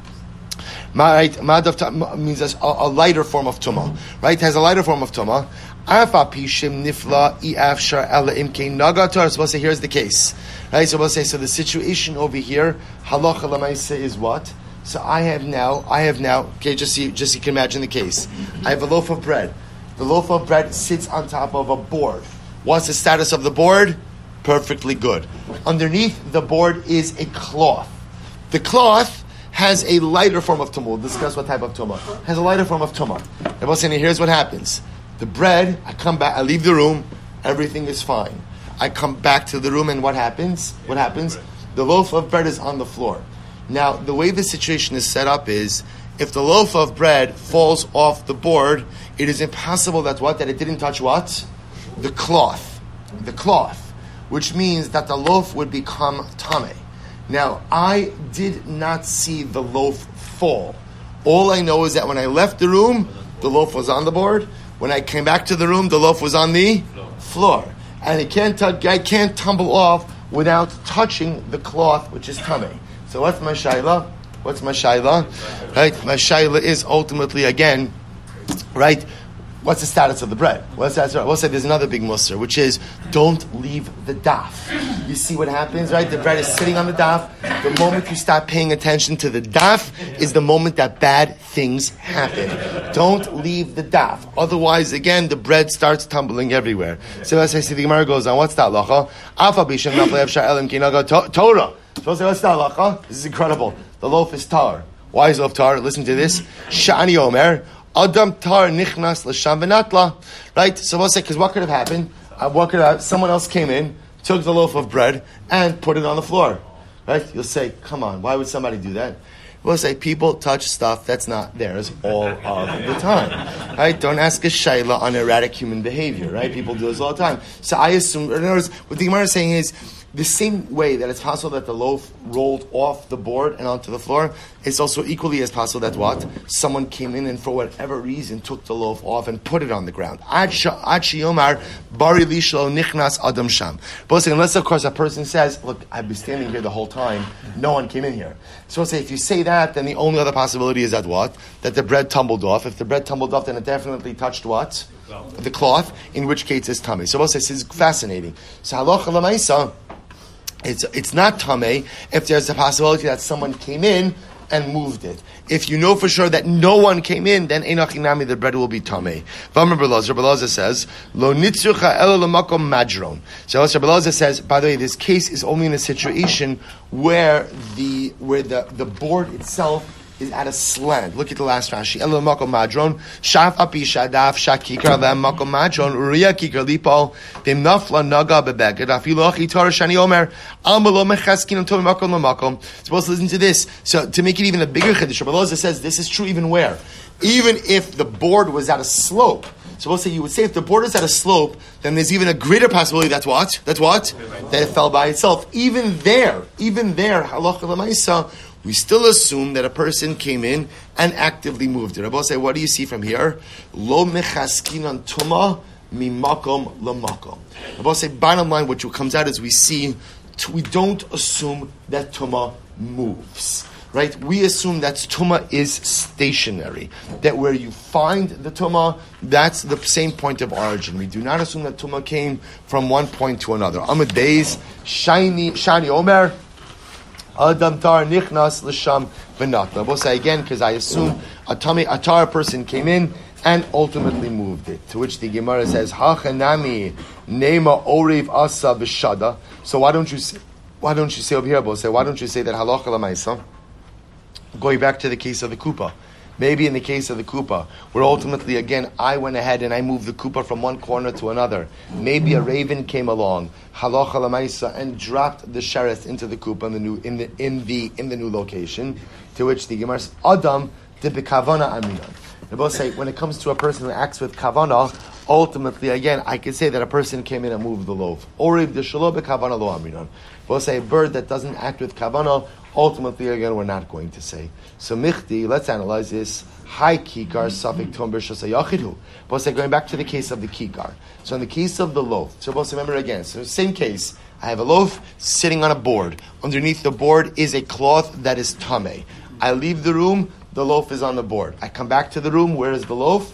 madaf means a lighter form of tumah. Right? It has a lighter form of tumah. So we'll say here's the case. Right? So we'll say so the situation over here, halacha l'maisa is what? So I have now. Okay, just so you can imagine the case. I have a loaf of bread. The loaf of bread sits on top of a board. What's the status of the board? Perfectly good. Underneath the board is a cloth. The cloth has a lighter form of tumah. We'll discuss what type of tumah. Has a lighter form of tumah. Rabbi saying, here's what happens. The bread, I come back, I leave the room, everything is fine. I come back to the room, and what happens? The loaf of bread is on the floor. Now, the way the situation is set up is, if the loaf of bread falls off the board, it is impossible that it didn't touch what? The cloth. Which means that the loaf would become tameh. Now, I did not see the loaf fall. All I know is that when I left the room, the loaf was on the board. When I came back to the room, the loaf was on the floor. And I can't tumble off without touching the cloth, which is tameh. So what's my shayla? Right? My shayla is ultimately, again, right? What's the status of the bread? We'll say there's another big musar, which is don't leave the daf. You see what happens, right? The bread is sitting on the daf. The moment you stop paying attention to the daf is the moment that bad things happen. Don't leave the daf. Otherwise, again, the bread starts tumbling everywhere. So as I see, the Gemara goes on, what's that halacha? Torah. So what's that halacha? This is incredible. The loaf is tar. Why is loaf tar? Listen to this. Sha'ani omer. Adam tar nichnas l'sham v'natla. Right? So we'll say, because what could have happened? Someone else came in, took the loaf of bread, and put it on the floor. Right? You'll say, come on, why would somebody do that? We'll say, people touch stuff that's not theirs all of the time. Right? Don't ask a shayla on erratic human behavior. Right? People do this all the time. So I assume, in other words, what the Gemara is saying is, the same way that it's possible that the loaf rolled off the board and onto the floor, it's also equally as possible that what? Someone came in and for whatever reason took the loaf off and put it on the ground. Ad sheyomar bari lishlo nichnas adam sham. But unless of course a person says, look, I've been standing here the whole time, no one came in here. So I'll say, if you say that, then the only other possibility is that what? That the bread tumbled off. If the bread tumbled off, then it definitely touched what? The cloth, in which case it's tummy. So we'll say, this is fascinating. So halacha l'maisa, it's not tameh if there's a possibility that someone came in and moved it. If you know for sure that no one came in, then einachinami, the bread will be tameh. Rabbi Elazar says, lo nitzucha ela lemakom madron. So Rabbi Elazar says, by the way, this case is only in a situation where the board itself is at a slant. Look at the last Rashi. Elo makom madron, shaf api shadaf shakikar lem makom madron uriya kikar lipo dem nafla naga bebeged afilo achitar shani omer amalo mechaskin until makom lemakom. Supposed to listen to this. So to make it even a bigger chiddush, Rabbi Elazar says this is true even where, even if the board was at a slope. So we'll say, you would say if the border is at a slope, then there's even a greater possibility that's what? That it fell by itself. Even there, halacha l'maisa, we still assume that a person came in and actively moved it. Rabbi say, what do you see from here? Lo mechaskinan tuma mimakom lamakom. Rabbi say, bottom line, what comes out is we don't assume that tuma moves. Right? We assume that tuma is stationary. That where you find the tuma, that's the same point of origin. We do not assume that tuma came from one point to another. Amud Beis, Shani Omer, Adam tar nichnas l'sham v'natna. We'll say again, because I assume a tar person came in and ultimately moved it. To which the Gemara says, Hachanami nema oriv asa b'shada. So why don't you say over here? We'll say, why don't you say that halacha l'maisa? Going back to the case of the kupa. Maybe in the case of the kupa, where ultimately, again, I went ahead and I moved the kupa from one corner to another. Maybe a raven came along, halacha l'maisa, and dropped the sheretz into the kupa in the new location. To which the Gemara says, Adam de bekavana aminan. They both say, when it comes to a person who acts with kavana, ultimately, again, I could say that a person came in and moved the loaf. Or if the shalo bekavana lo aminan. Both say a bird that doesn't act with kavana, ultimately, again, we're not going to say. So, Michti, let's analyze this. Hi kikar safik tom b'rshus hayachidu. Both say, going back to the case of the kikar. So, in the case of the loaf, so both remember again. So, same case. I have a loaf sitting on a board. Underneath the board is a cloth that is tameh. I leave the room, the loaf is on the board. I come back to the room, where is the loaf?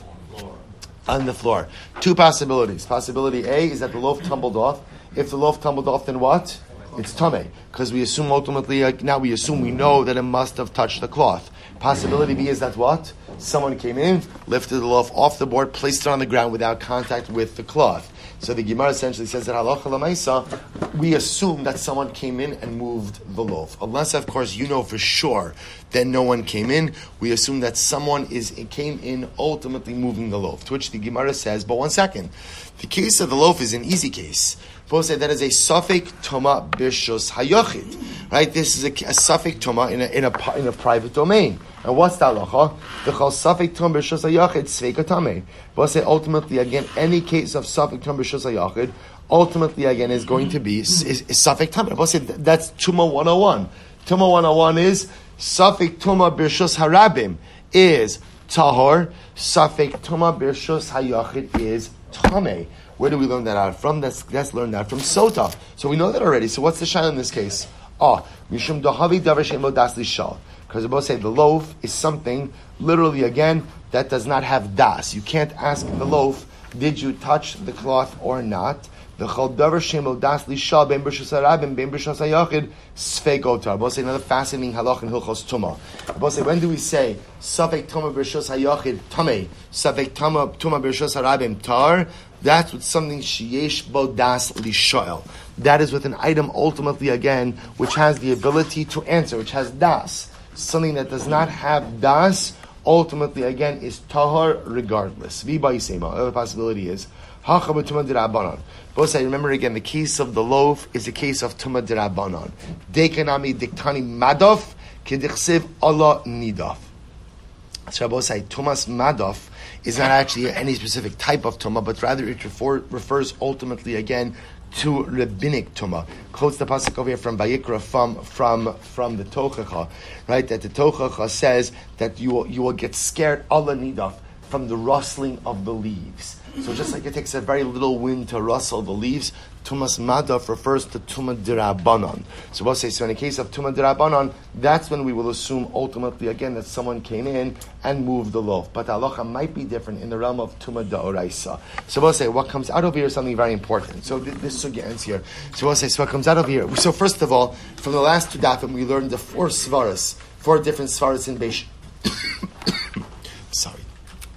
On the floor. Two possibilities. Possibility A is that the loaf tumbled off. If the loaf tumbled off, then what? It's tameh, because we assume ultimately, we know that it must have touched the cloth. Possibility B is that what? Someone came in, lifted the loaf off the board, placed it on the ground without contact with the cloth. So the Gemara essentially says that halacha l'maisa, we assume that someone came in and moved the loaf. Unless, of course, you know for sure that no one came in, we assume that someone came in ultimately moving the loaf. To which the Gemara says, but one second, the case of the loaf is an easy case. People say that is a safek toma b'rshus hayachid, right? This is a safek toma in a private domain. And what's the halacha? The chal safek toma b'rshus hayachid sveika tameh. People say ultimately again, any case of safek toma b'rshus hayachid, ultimately again is going to be is safek tameh. People say that's Tuma 101. Tuma 101 is safek toma b'rshus harabim is tahor, safek toma b'rshus hayachid is tameh. Where do we learn that out from? Let's learn that from Sota. So we know that already. So what's the shayla in this case? Mishum dohavi davar shemo das lishal. Because the both say the loaf is something, literally again, that does not have das. You can't ask the loaf, did you touch the cloth or not? The chal davar shemo das lishal ben b'rshus harabim ben b'rshus hayachid sfei gotar. Both say another fascinating halach in Hilchos Tumah. Both say, when do we say safek tuma b'rshus hayachid tamei, safek tuma b'rshus harabim tar? That's with something sheyesh bodas lishoel. That is with an item ultimately again, which has the ability to answer, which has das. Something that does not have das, ultimately again is tahar regardless. Viba yisema. The other possibility is hacha b'tuma d'Rabbanan. Both say, remember again, the case of the loaf is a case of tuma d'Rabbanan. Dekanami diktani madof kedichsiv Allah nidaf. So both say tumas madof is not actually any specific type of tumah, but rather it refers ultimately again to rabbinic tumah. Quotes the pasuk over here from Vayikra from the Tochacha, right? That the Tochacha says that you will get scared Allah nidaf from the rustling of the leaves. So just like it takes a very little wind to rustle the leaves, Tumas Madaf refers to Tumah D'Rabbanan. So we'll say, so in the case of Tumah D'Rabbanan, that's when we will assume ultimately again that someone came in and moved the loaf. But halacha might be different in the realm of Tumah D'Oraisa. So we'll say, what comes out of here is something very important. So this sugya ends here. So we'll say, so what comes out of here? So first of all, from the last two dafim, we learned the four different svaras in Beish. Sorry.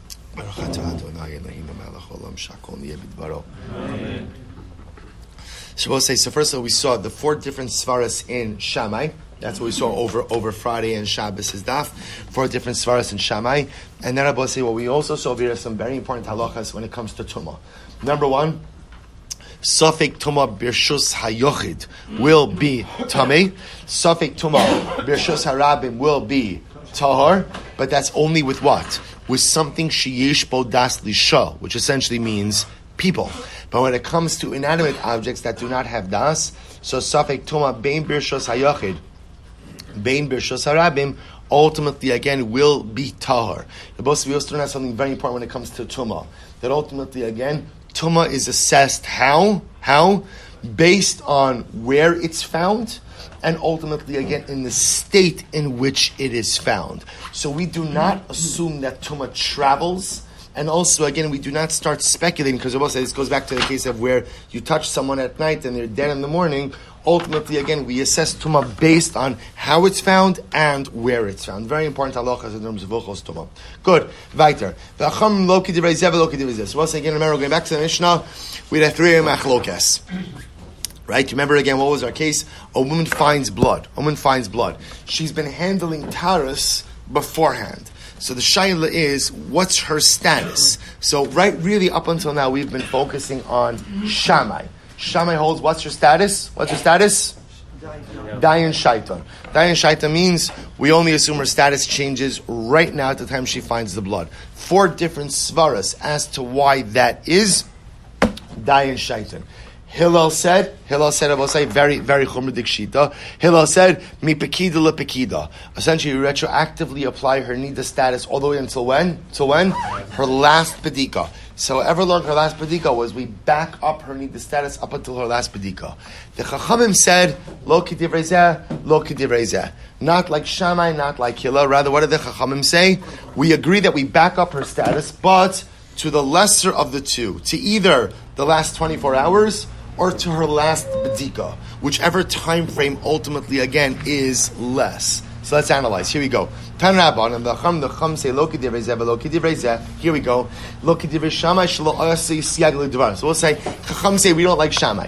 So we'll say, so first of all, we saw the four different svaras in Shammai. That's what we saw over Friday and Shabbos is daf. Four different svaras in Shammai. And then I will say, well, we also saw here some very important halachas when it comes to Tumah. Number one, Safek Tumah B'rshus Hayochid will be Tameh. Safek Tumah B'rshus Harabim will be tahor, but that's only with what? With something sheyesh bo das lisha, which essentially means people. But when it comes to inanimate objects that do not have das, so safek tuma bein birshos hayachid, bein birshos harabim, ultimately again will be tahor. The Bos V'Yosef has something very important when it comes to tuma. That ultimately again, tuma is assessed how? Based on where it's found, and ultimately again in the state in which it is found. So we do not assume that tuma travels. And also, again, we do not start speculating, because this goes back to the case of where you touch someone at night and they're dead in the morning. Ultimately, again, we assess tumah based on how it's found and where it's found. Very important halachas in terms of Hilchos tumah. Good. Weiter. V'acham lo k'divrei zeh v'lo k'divrei zeh. So once again, remember, going back to the Mishnah, we had 3 machlokas. Right? Remember again, what was our case? A woman finds blood. She's been handling taras beforehand. So the shaila is, what's her status? So really up until now, we've been focusing on Shammai. Shammai holds, what's her status? Dayan Shaitan. Dayan Shaitan means we only assume her status changes right now at the time she finds the blood. 4 different svaras as to why that is Dayan Shaitan. Hillel said, I will say, very, very chumradik shita. Hillel said, mi pekida le pekida. Essentially, you retroactively apply her nida status all the way until when? Her last pedika. So ever long her last pedika was, we back up her nida status up until her last pedika. The Chachamim said, lo k'divrei zeh, lo k'divrei zeh. Not like Shammai, not like Hillel. Rather, what did the Chachamim say? We agree that we back up her status, but to the lesser of the two, to either the last 24 hours or to her last bedika, whichever time frame ultimately again is less. So let's analyze. Here we go. Tan Rabban and the Chum say lo k'divrei zeh v'lo k'divrei zeh. Here we go. Lo k'divrei Shammai shelo asi siag l'dvar. So we'll say Chacham say we don't like Shammai.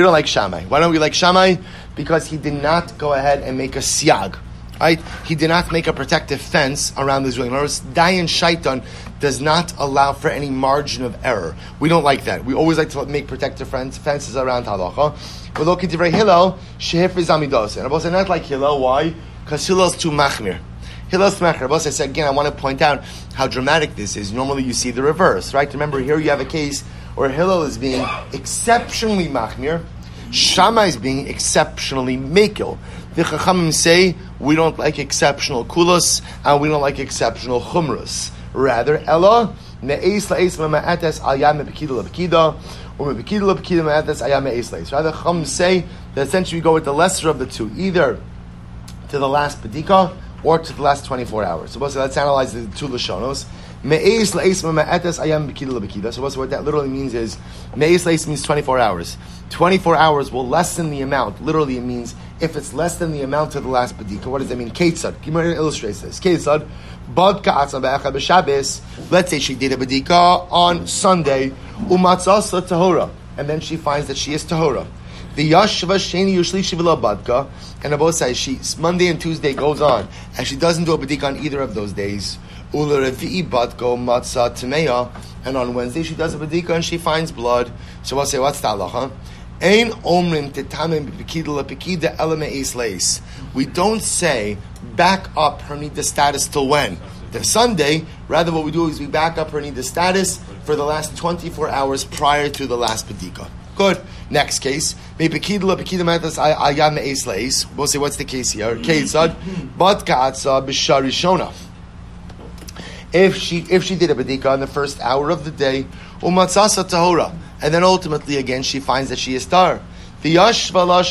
Why don't we like Shammai? Because he did not go ahead and make a siag. Right? He did not make a protective fence around the dwelling. In other words, Dayan Shaitan does not allow for any margin of error. We don't like that. We always like to make protective fences around halacha. But look at Divrei Hillel, shehefer zamidos. And Rabbi said, not like Hillel. Why? Because Hillel's too machmir. Rabbi said, again, I want to point out how dramatic this is. Normally you see the reverse, right? Remember, here you have a case where Hillel is being exceptionally machmir, Shammai is being exceptionally mekil. The Chachamim say, we don't like exceptional kulos, and we don't like exceptional chumras. Rather, Ella, ne'es la'es ma'ates ayam me'pekida le'pekida, or me'pekida le'pekida ma'ates ayam me'es la'es. Rather, Chachamim say that essentially we go with the lesser of the two, either to the last pedika or to the last 24 hours. So let's analyze the two lashonos. Me'es la'es ma'ates ayam me'pekida le'pekida. So what that literally means is, me'es la'es means 24 hours. 24 hours will lessen the amount. Literally, it means if it's less than the amount of the last bedika. What does that mean? Ketzad. Gemara illustrates this. Ketzad. Bad ka'atzah be'echad b'Shabbos. Let's say she did a bedika on Sunday. Umatzasa tahora. And then she finds that she is tahora. The yashva sheni yushli shivila badka. And Abba says Monday and Tuesday goes on, and she doesn't do a bedika on either of those days. Ula revi'i badko matzah tameya. And on Wednesday she does a bedika and she finds blood. So we'll say, what's the halacha? Ein omrim tetamim b'pekida le'pekida ela me'es leis. We don't say back up her nida status till when? The Sunday. Rather, what we do is we back up her nida status for the last 24 hours prior to the last bedika. Good. Next case. Me'pekida le'pekida ma'atas ayam me'es leis. We'll say, what's the case here? Ketzad bad ka'atzah b'sharishona. If she did a bedika in the first hour of the day, umatzasa tahora, and then ultimately again she finds that she is tar. She doesn't do a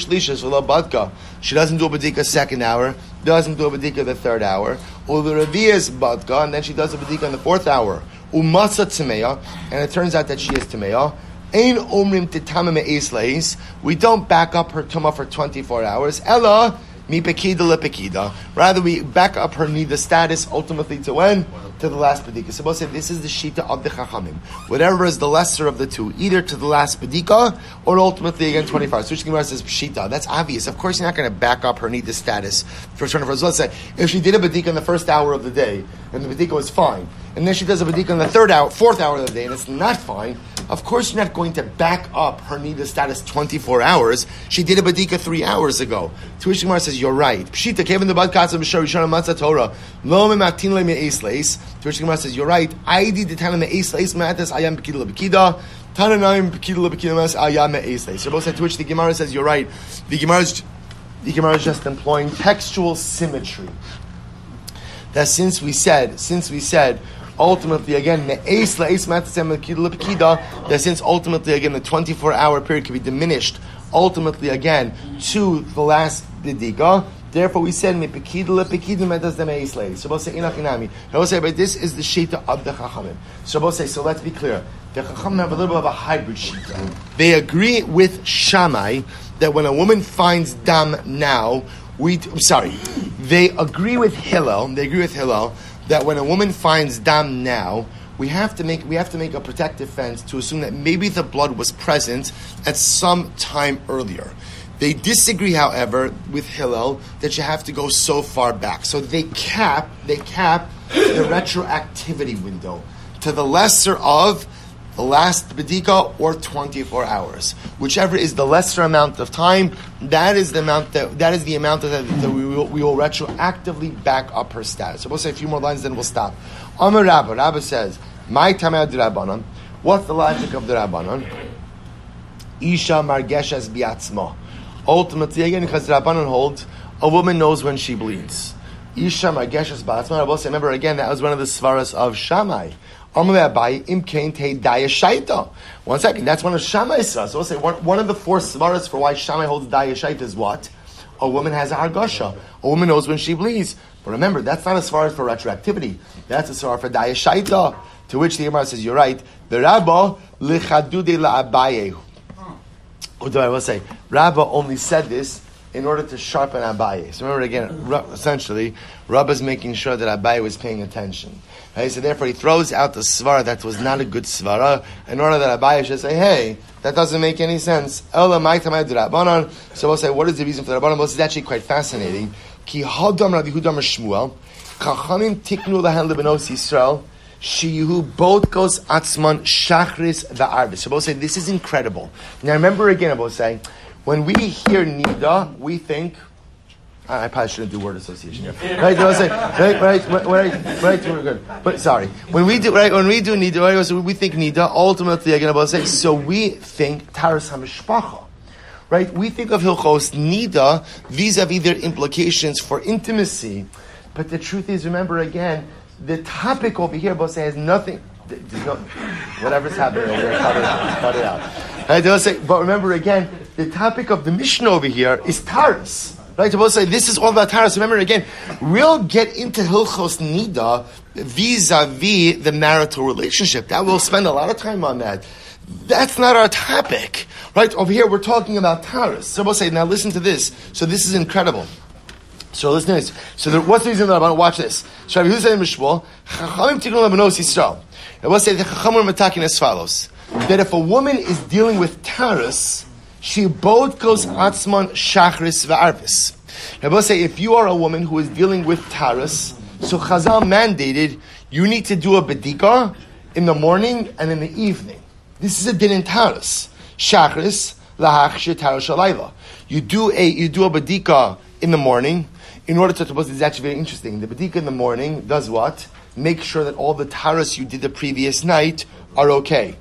bedika second hour, doesn't do a bedika the third hour, badka, and then she does a bedika in the fourth hour. Umatza tameya, and it turns out that she is tameya. Ein omrim titama me'es leis. We don't back up her tumah for 24 hours. Ella mi pekida lepekida. Rather, we back up her nida status ultimately to when? To the last bedika. So we'll say this is the shita of the Chachamim. Whatever is the lesser of the two, either to the last bedika or ultimately again 24 hours. Switch Gemara says shita. That's obvious. Of course, you're not going to back up her nida status for 24 hours. So let's say if she did a bedika in the first hour of the day and the bedika was fine, and then she does a bedika in the fourth hour of the day, and it's not fine, of course you're not going to back up her nida status 24 hours. She did a badika 3 hours ago. To which Gemara says, you're right. Pshita, Kevin the Bad Katsa B'Shar Rishon Matzah Torah, Lo Me'matin Le Me'es Leis. To which Gemara says, you're right. Aidi the Tana Me'es Leis Ma'atas Ayam B'Kida L'B'Kida. Tana Naim B'Kida L'B'Kida Mas Ayam Me'es Leis. So both said, to which the Gemara says, you're right. The Gemara is just employing textual symmetry. That since we said, ultimately again, that since ultimately again the 24-hour period can be diminished, ultimately again to the last bidika. Therefore, we said So both say inachinami. Both say, but this is the shita of the chachamim. So both say, so let's be clear. The chachamim have a little bit of a hybrid shita. They agree with Shammai that when a woman finds dam now, they agree with Hillel. That when a woman finds dam now, we have to make a protective fence to assume that maybe the blood was present at some time earlier. They disagree, however, with Hillel that you have to go so far back. So they cap the retroactivity window to the lesser of the last bedika or 24 hours, whichever is the lesser amount of time. That is the amount that we will retroactively back up her status. So we'll say a few more lines, then we'll stop. Amar Rabba. Rabba says, "My tamei d'Rabbanan." What's the logic of the Rabbanan? Isha margeshes biatzma. Ultimately, again, because the Rabbanan holds a woman knows when she bleeds. Isha margeshes biatzma. Rabba says, remember again, that was one of the svaras of Shammai. 1 second, that's one of Shammai's svaras. So we'll say one of the 4 svaras for why Shammai holds daya shaita is what? A woman has a hargasha. A woman knows when she bleeds. But remember, that's not a svaras for retroactivity. That's a svaras for daya shaita. To which the Gemara says, you're right. The Rabba lichadude la'abaye. I will say, Rabba only said this in order to sharpen Abaye. So remember again, essentially, Rabba's making sure that Abaye was paying attention. Right? So therefore he throws out the svara that was not a good svara in order that Abaye should say, hey, that doesn't make any sense. So we'll say, what is the reason for the Rabbanan? Well, this is actually quite fascinating. Ki hadam Rabbi Yehuda Shmuel, Chachamim tiknu lahen lebenos Yisrael, Shiyu both goes atzman shachris va'arvis. So we'll say, this is incredible. Now remember again, I will say, when we hear nida, we think, I probably shouldn't do word association here. Right? Right, we're good. But sorry. When we do nida, so we think nida, ultimately, again, I will say, so we think taras hamishpacha. Right? We think of hilchos nida vis-a-vis their implications for intimacy. But the truth is, remember again, the topic over here, Bose, has nothing. Whatever's happening over there, cut it out. Right? But remember again, the topic of the Mishnah over here is taras. Right? To both say this is all about taras. Remember again, we'll get into hilchos nida vis-a-vis the marital relationship. That we'll spend a lot of time on that. That's not our topic. Right? Over here, we're talking about taras. So we'll say, now listen to this. So this is incredible. So listen to this. So what's the reason that I want to watch this? So Rabbi Yehuda Mishmuel, Chachamim tiknu lebenos Yisrael. I will say the Chachamim are attacking as follows: that if a woman is dealing with taras, she both goes atzman shachris va'arvis. I will say if you are a woman who is dealing with taras, so Chazal mandated you need to do a bedika in the morning and in the evening. This is a din in taras. Shachris lahachshir taras shalayla. You do a bedika in the morning. In order to this is actually very interesting. The bedika in the morning does what? Make sure that all the taras you did the previous night are okay.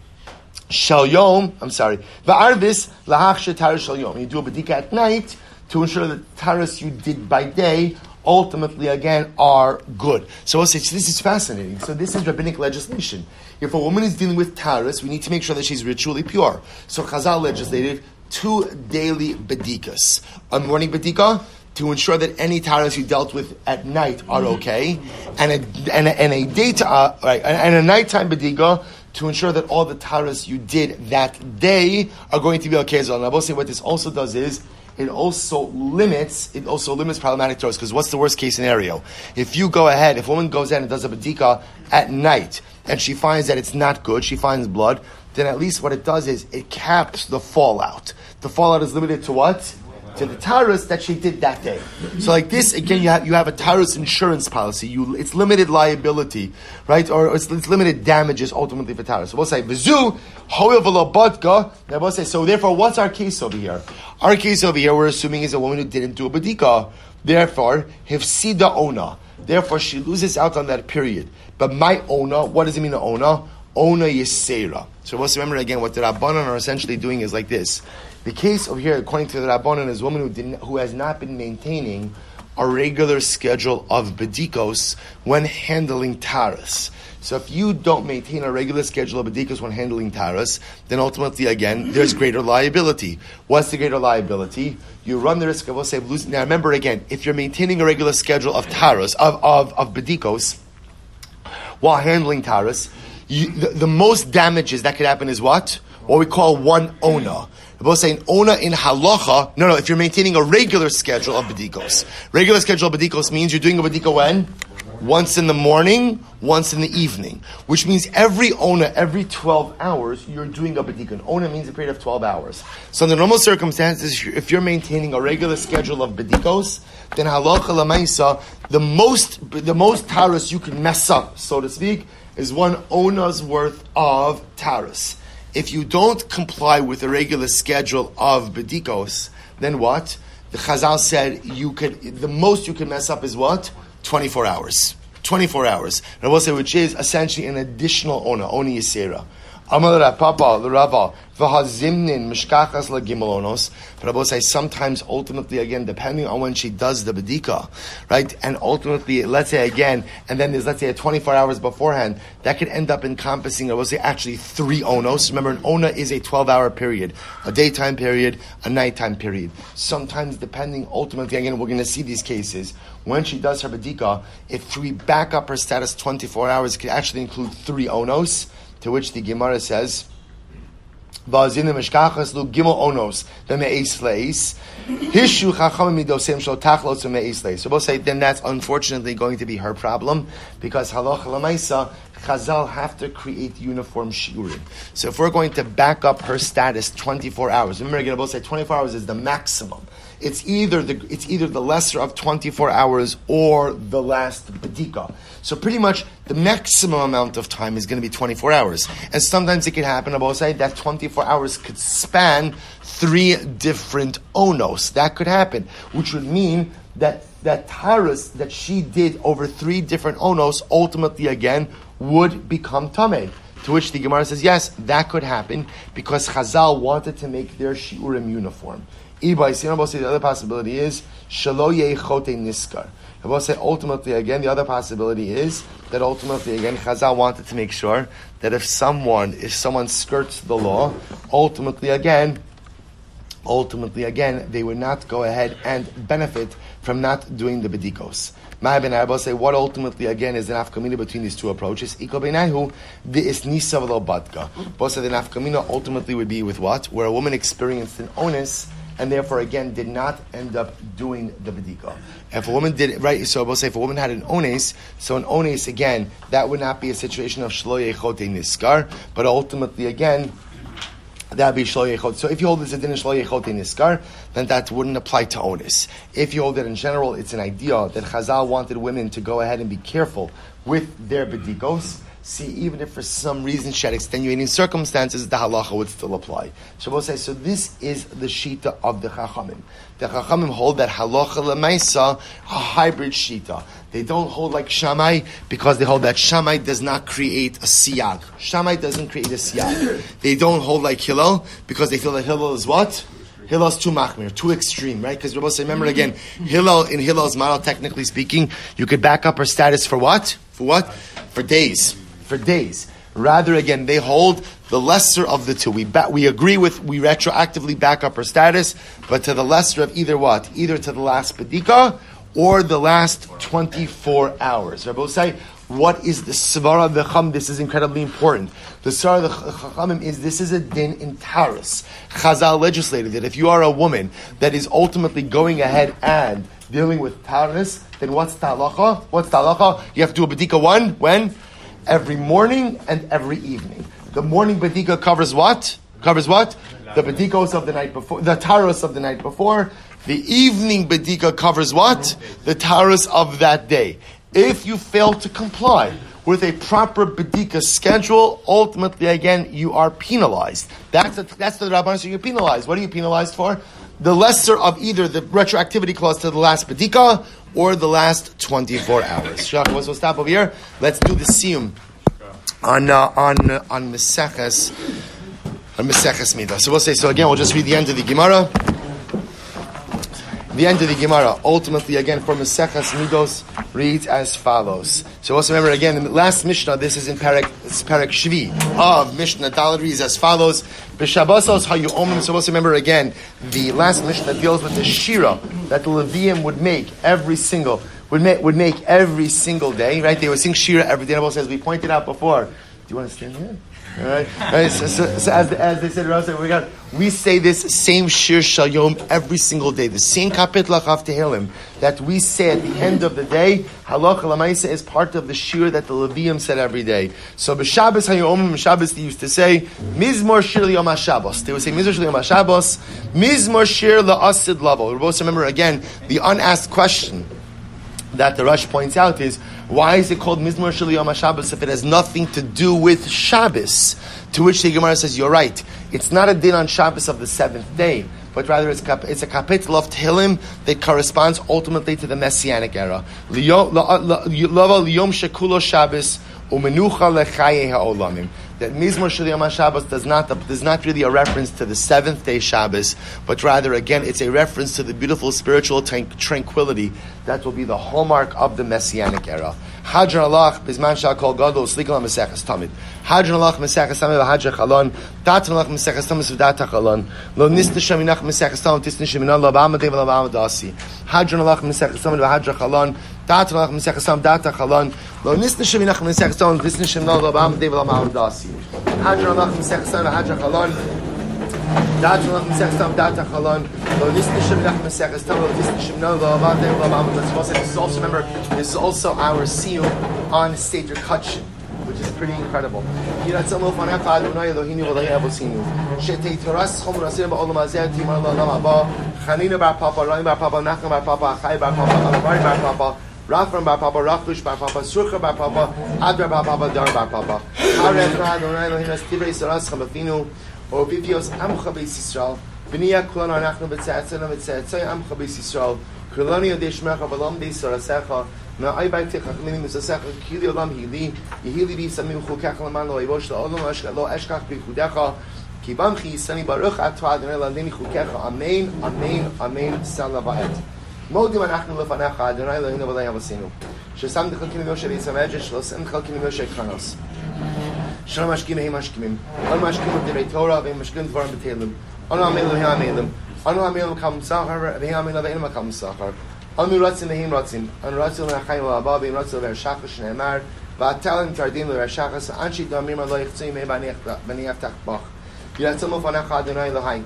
Va'arvis lahachshir taras shal yom. You do a bedika at night to ensure that the taras you did by day ultimately again are good. So we'll say, this is fascinating. So this is rabbinic legislation. If a woman is dealing with taras, we need to make sure that she's ritually pure. So Chazal legislated 2 daily bedikas. A morning bedika to ensure that any taras you dealt with at night are okay, and a nighttime bedika to ensure that all the taras you did that day are going to be okay as well. And I will say what this also does is it also limits problematic taras, because what's the worst case scenario? If a woman goes in and does a bedika at night and she finds that it's not good, she finds blood, then at least what it does is it caps the fallout. The fallout is limited to what? to the taurus that she did that day. So like this, again, you have a taurus insurance policy. It's limited liability, right? Or it's limited damages ultimately for taurus. So we'll say, V'zu, ho'il v'lo badka. Now we'll say, so therefore, what's our case over here? Our case over here, we're assuming, is a woman who didn't do a badika. Therefore, hifsida ona. Therefore, she loses out on that period. But my ona, what does it mean to ona? Ona yisera. So let's remember again, what the Rabbanan are essentially doing is like this. The case over here, according to the Rabbanan, is a woman who has not been maintaining a regular schedule of bedikos when handling taras. So if you don't maintain a regular schedule of bedikos when handling taras, then ultimately, again, there's greater liability. What's the greater liability? You run the risk of, we'll say, losing. Now remember again, if you're maintaining a regular schedule of taras, of bedikos, while handling taras, the most damages that could happen is what? What we call one ona. We're both saying ona in halacha. No, if you're maintaining a regular schedule of bedikos. Regular schedule of bedikos means you're doing a bedika when? Once in the morning, once in the evening. Which means every ona, every 12 hours, you're doing a bedika. An ona means a period of 12 hours. So in the normal circumstances, if you're maintaining a regular schedule of bedikos, then halacha lamaisa, the most taras you can mess up, so to speak, is one ona's worth of taras. If you don't comply with a regular schedule of bedikos, then what? The Chazal said the most you can mess up is what? 24 hours. 24 hours. And I will say, which is essentially an additional ona yisera. Amal Rapapa, the Rava, v'hazimnin mishkachas lagimalonos. But I will say, sometimes, ultimately, again, depending on when she does the bedika, right? And ultimately, let's say again, and then there's, let's say, 24 hours beforehand, that could end up encompassing, I will say, actually 3 onos. Remember, an ona is a 12-hour period, a daytime period, a nighttime period. Sometimes, depending, ultimately, again, we're going to see these cases. When she does her bedika, if we back up her status 24 hours, it could actually include 3 onos. To which the Gemara says, "Va'azinu mishkachas lu gimel onos v'me'eis leis hishu chachamim midosem shlo tachlos v'me'eis leis." So we'll say then that's unfortunately going to be her problem because halacha l'maisa Chazal have to create uniform shiurim. So if we're going to back up her status 24 hours, remember again, we'll say 24 hours is the maximum. It's either the lesser of 24 hours or the last bedika. So pretty much the maximum amount of time is going to be 24 hours. And sometimes it can happen, I will say, that 24 hours could span 3 different onos. That could happen, which would mean that taras that she did over 3 different onos ultimately again would become tameh. To which the Gemara says, yes, that could happen because Chazal wanted to make their shiurim uniform. The other possibility is shelo yechote niskar. I will say ultimately again, the other possibility is that ultimately again, Chazal wanted to make sure that if someone skirts the law, ultimately again, they would not go ahead and benefit from not doing the bedikos. I will say what ultimately again is the nafkamina between these two approaches. Iko beinahu the isnisa v'lo badka. Both of the nafkamina ultimately would be with what? Where a woman experienced an onus and therefore again did not end up doing the bedika. If a woman did right, so we'll say if a woman had an ones, so an ones again, that would not be a situation of shlo yechote niskar, but ultimately again, that would be shlo yechot. So if you hold this a din shlo yechote niskar, then that wouldn't apply to ones. If you hold it in general, it's an idea that Chazal wanted women to go ahead and be careful with their bedikos. See, even if for some reason she had extenuating circumstances, the halacha would still apply. So we'll say, so this is the shita of the Chachamim. The Chachamim hold that halacha lemaisa, a hybrid shita. They don't hold like Shammai because they hold that Shammai does not create a siyag. Shammai doesn't create a siyag. They don't hold like Hillel because they feel that Hillel is what? Hillel's too machmir, too extreme, right? Because we'll say, remember again, Hillel, in Hillel's model, technically speaking, you could back up her status for what? For what? For days. For days. Rather, again, they hold the lesser of the two. We retroactively back up her status, but to the lesser of either what? Either to the last bedika or the last 24 hours. Rabbi say, what is the svara v'cham? This is incredibly important. The svara of the chachamim is this is a din in taras. Chazal legislated that if you are a woman that is ultimately going ahead and dealing with taras, then what's talacha? What's talacha? You have to do a bedika when? Every morning and every evening. The morning bedika covers what? The bedikos of the night before, the taros of the night before. The evening bedika covers what? The taharos of that day. If you fail to comply with a proper bedika schedule, ultimately, again, you are penalized. That's the Rabbanan, so you're penalized. What are you penalized for? The lesser of either the retroactivity clause to the last bedika or the last 24 hours. Shach, we'll stop over here. Let's do the siyum on Meseches Midah. So we'll say, so again, we'll just read the end of the Gemara. The end of the Gemara, ultimately, again, for Meseches Midos, reads as follows. So also remember, again, in the last Mishnah, this is in Perek Shvi of Mishnah Dalet, reads as follows. B'Shabbosos hayu omrim. So also remember, again, the last Mishnah deals with the shira that the Leviim would make every single day, right? They would sing shira every day. As we pointed out before. Do you want to stand here? All right. So as they said, we say this same shir shal yom every single day. The same kapitla of Tehillim that we say at the end of the day, halacha l'maisa, is part of the shir that the Leviim said every day. So b'Shabbos hayom Shabbos they used to say mizmor shir liyom haShabbos. They would say mizmor shir liyom haShabbos, mizmor shir la'asid lavo. We're supposed to remember again the unasked question that the Rosh points out is, why is it called Mizmor Shel Yom HaShabbos if it has nothing to do with Shabbos? To which the Gemara says, you're right. It's not a din on Shabbos of the seventh day, but rather it's a kapitel of Tehillim that corresponds ultimately to the Messianic era. Liyom Shekulo Shabbos umenucha lechaye ha'olamim. That Mizmor Shel Yom HaShabbos does not really a reference to the seventh day Shabbos, but rather, again, it's a reference to the beautiful spiritual tranquility that will be the hallmark of the Messianic era. Hadran alach bizman shal kol gadol slikal meseches tamid. Hadran alach meseches tamid v'hadra chalon. Datan alach meseches tamid v'data chalon. Lo nisna sheminach meseches tamid tisna sheminan lo ba'amadei v'lo ba'amadasi. Hadran alach meseches tamid v'hadra chalon. Datan alach meseches tamid data chalon. Lo nisna sheminach meseches tamid tisna sheminan lo ba'amadei v'lo ba'amadasi. Hadran alach meseches tamid v'hadra chalon. Datan alach meseches tamid data chalon. Lo nisna sheminach meseches tamid tisna sheminan lo ba'amadei v'lo ba'amadasi. This is also, remember, this is also our siyum on Seder Kachim, which is pretty incredible. Chanina bar Papa, Rami bar Papa, Nachman bar Papa, Achai bar Papa, Alavari bar Papa, Rafram bar Papa, Rachush bar Papa, Surcha bar Papa, Adar bar Papa, Dar bar Papa. Harev Adonai Elohim es Tivrei Saras Chamafinu, or Vivios Amcha Beis Yisrael, B'niyah Kulan Arachnu B'tze'etzena B'tze'etzei Amcha Beis Yisrael, Kulani Yodei Shmecha V'lam Dei Sarasecha, Ma'ai B'aytecha Chmini Misasecha, Kili Olam Hili, Yehili B'yisamim Chukech L'man Lo Yivosh L'Olam Lo Eshkach B'chudecha, Ki Bamchi Yisani Baruch Ato Adonai L'Adeni Chukecha, Amen, Amen, Amen, Salah Va'et. Modim Anachnu L'fanecha, Adonai Elohim V'lei Avosinu. Shesam D'chalkim Moshe Beis HaMedrash, Sh'losem D'chalkim Moshe Kranos. Shalom Mashkim Hei Mashkimim. Anu Mashkim D'Divrei Torah, V'hem Mashkim D'varim B'Teilim. Anu Amen L'Hei Amelim. Anu Amen L'Kam Sachar, V'hei Amen L'Ve'en L'Kam Sachar. Anu Ratzim V'hem Ratzim. Anu Ratzim L'Achayim L'Abba, V'hem Ratzim L'Vershachas Shneimar. V'atalim Tardim L'Vershachas, Anshi Damim Lo Yichtzim Mei B'nei Aftach Bach. Yiratzim L'Fanecha Adonai L'Hai.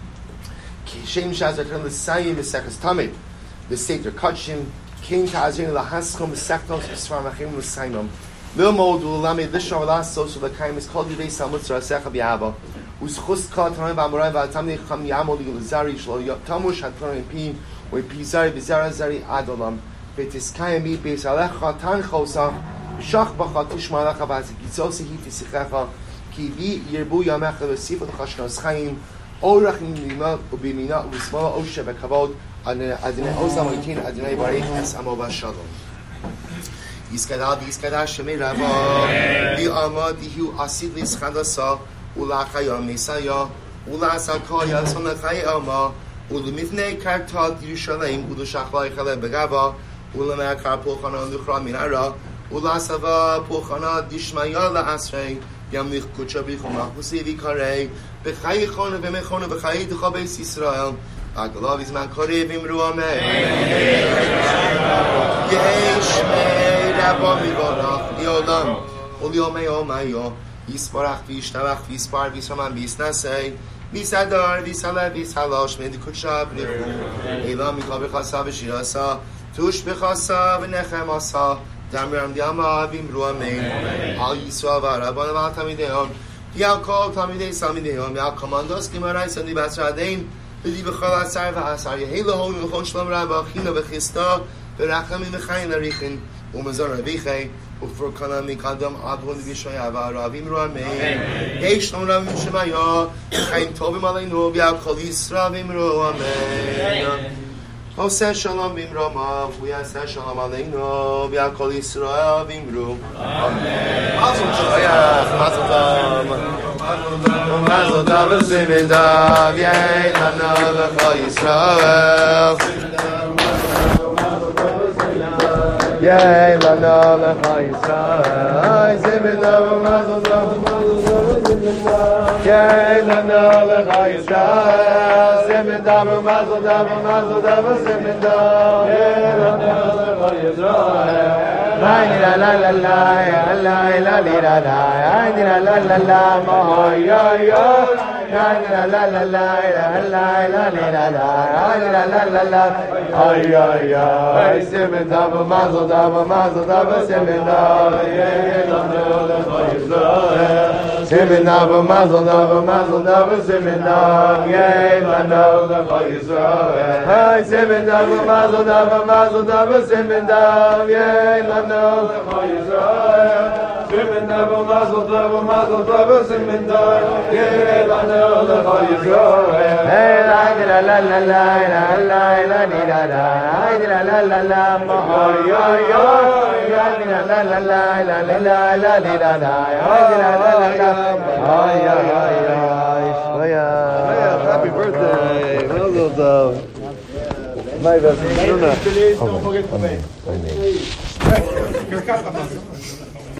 Ki Shem Shazar Tern L'Sayim V'Seches Tamid. V'Seder Kachim. King Ta'azrin L'Haschom V'Sechtos V'Svar Machim L'Saimam. L'Mod L'Lamed L'Shor L'Asos V'L'Kaim is called Yivei Samutzra Secha B'Yahava. U'Schus Kol Tanoi V'Amorai V'Atamni Cham Yamol L'Zari Shlo Tamush HaTorim Pi U'Pizari V'Zara Zari Adolam V'Tiskayim Mi B'Yisalecha Tan Chosa V'Shach B'Cha Tishma Lecha V'Azikitzosi Hi Tisichecha Ki Vi Yirbu Yamecha V'Sifot Chashnos Chaim Orach M'Nima U'B'Mina U'Smola Oshe V'Kavod Adonai Ozam Oitin Adonai Bareich Es Amo V'Shalom. Yiskadal Yiskadal Shemei Rabba V'Amad Dihu Asid L'Schadasa Ulachayom Nisaya Ulasakaya Sonachai Alma Ulumifnei Kartat Yerushalayim Ulushachlai Chale Begava Ulamakar Pochana Luchra Minara Ulasava Pochana Dishmaya La'asrei Yamlich Kuchabichumach Musivi Karei Bechai Chona V'Mechona Bechai Ducha Beis Yisrael Agalav Izman Korei V'Imru Amei Yeshmei Rabba Mivorach Yolam Uliomei Omayo Yisparach Vishtarach Vispar Visraman Visnasei Visadar Visala Vishalosh Medikucha Brichu Elam Mikabichasa Vishirasa Tush Bechasa V'Nechemasa Damram Diama Vimru Amen Al Yisra V'Rabban V'Tamideon Yal Kol Tamidei Samideon Yal Commandos Gimarai Sandi Basradein B'di b'chol asar v'asar Yehei lahon v'chon shalom rabba Achina v'chista V'rachami v'chayin arichin U'mazar avichei U'for kana mikadam Adon v'shaya v'aravim ro amen Yehei shalom rabba v'shemaya V'chayin tovim aleinu V'yakol Yisra v'imro amen Oseh shalom v'imrama V'yaseh shalom aleinu V'yakol Yisra v'imro amen Mazel tov Mazel tov Mazel tov v'simin tov Yehei lana v'chol Yisrael Yehei lana v'chol Yisrael Simin tov Mazel tov Yehei lana v'chol Yisrael Simin tov Mazel tov Simin tov Yehei lana v'chol Yisrael La la la la la la la la la la la la la ma ya ya la la la la la la la la la la la ay ay ay seven double mazel seven double seven double mazel seven double yeah la ay seven double mazel seven double yeah la Simin tov mazel tov simin tov Yehei lana v'chol Yisrael Hey la la la la la la la la la la la la ma yo yo la la la la la la la la la la Happy birthday mazel tov My best. Don't forget to pay.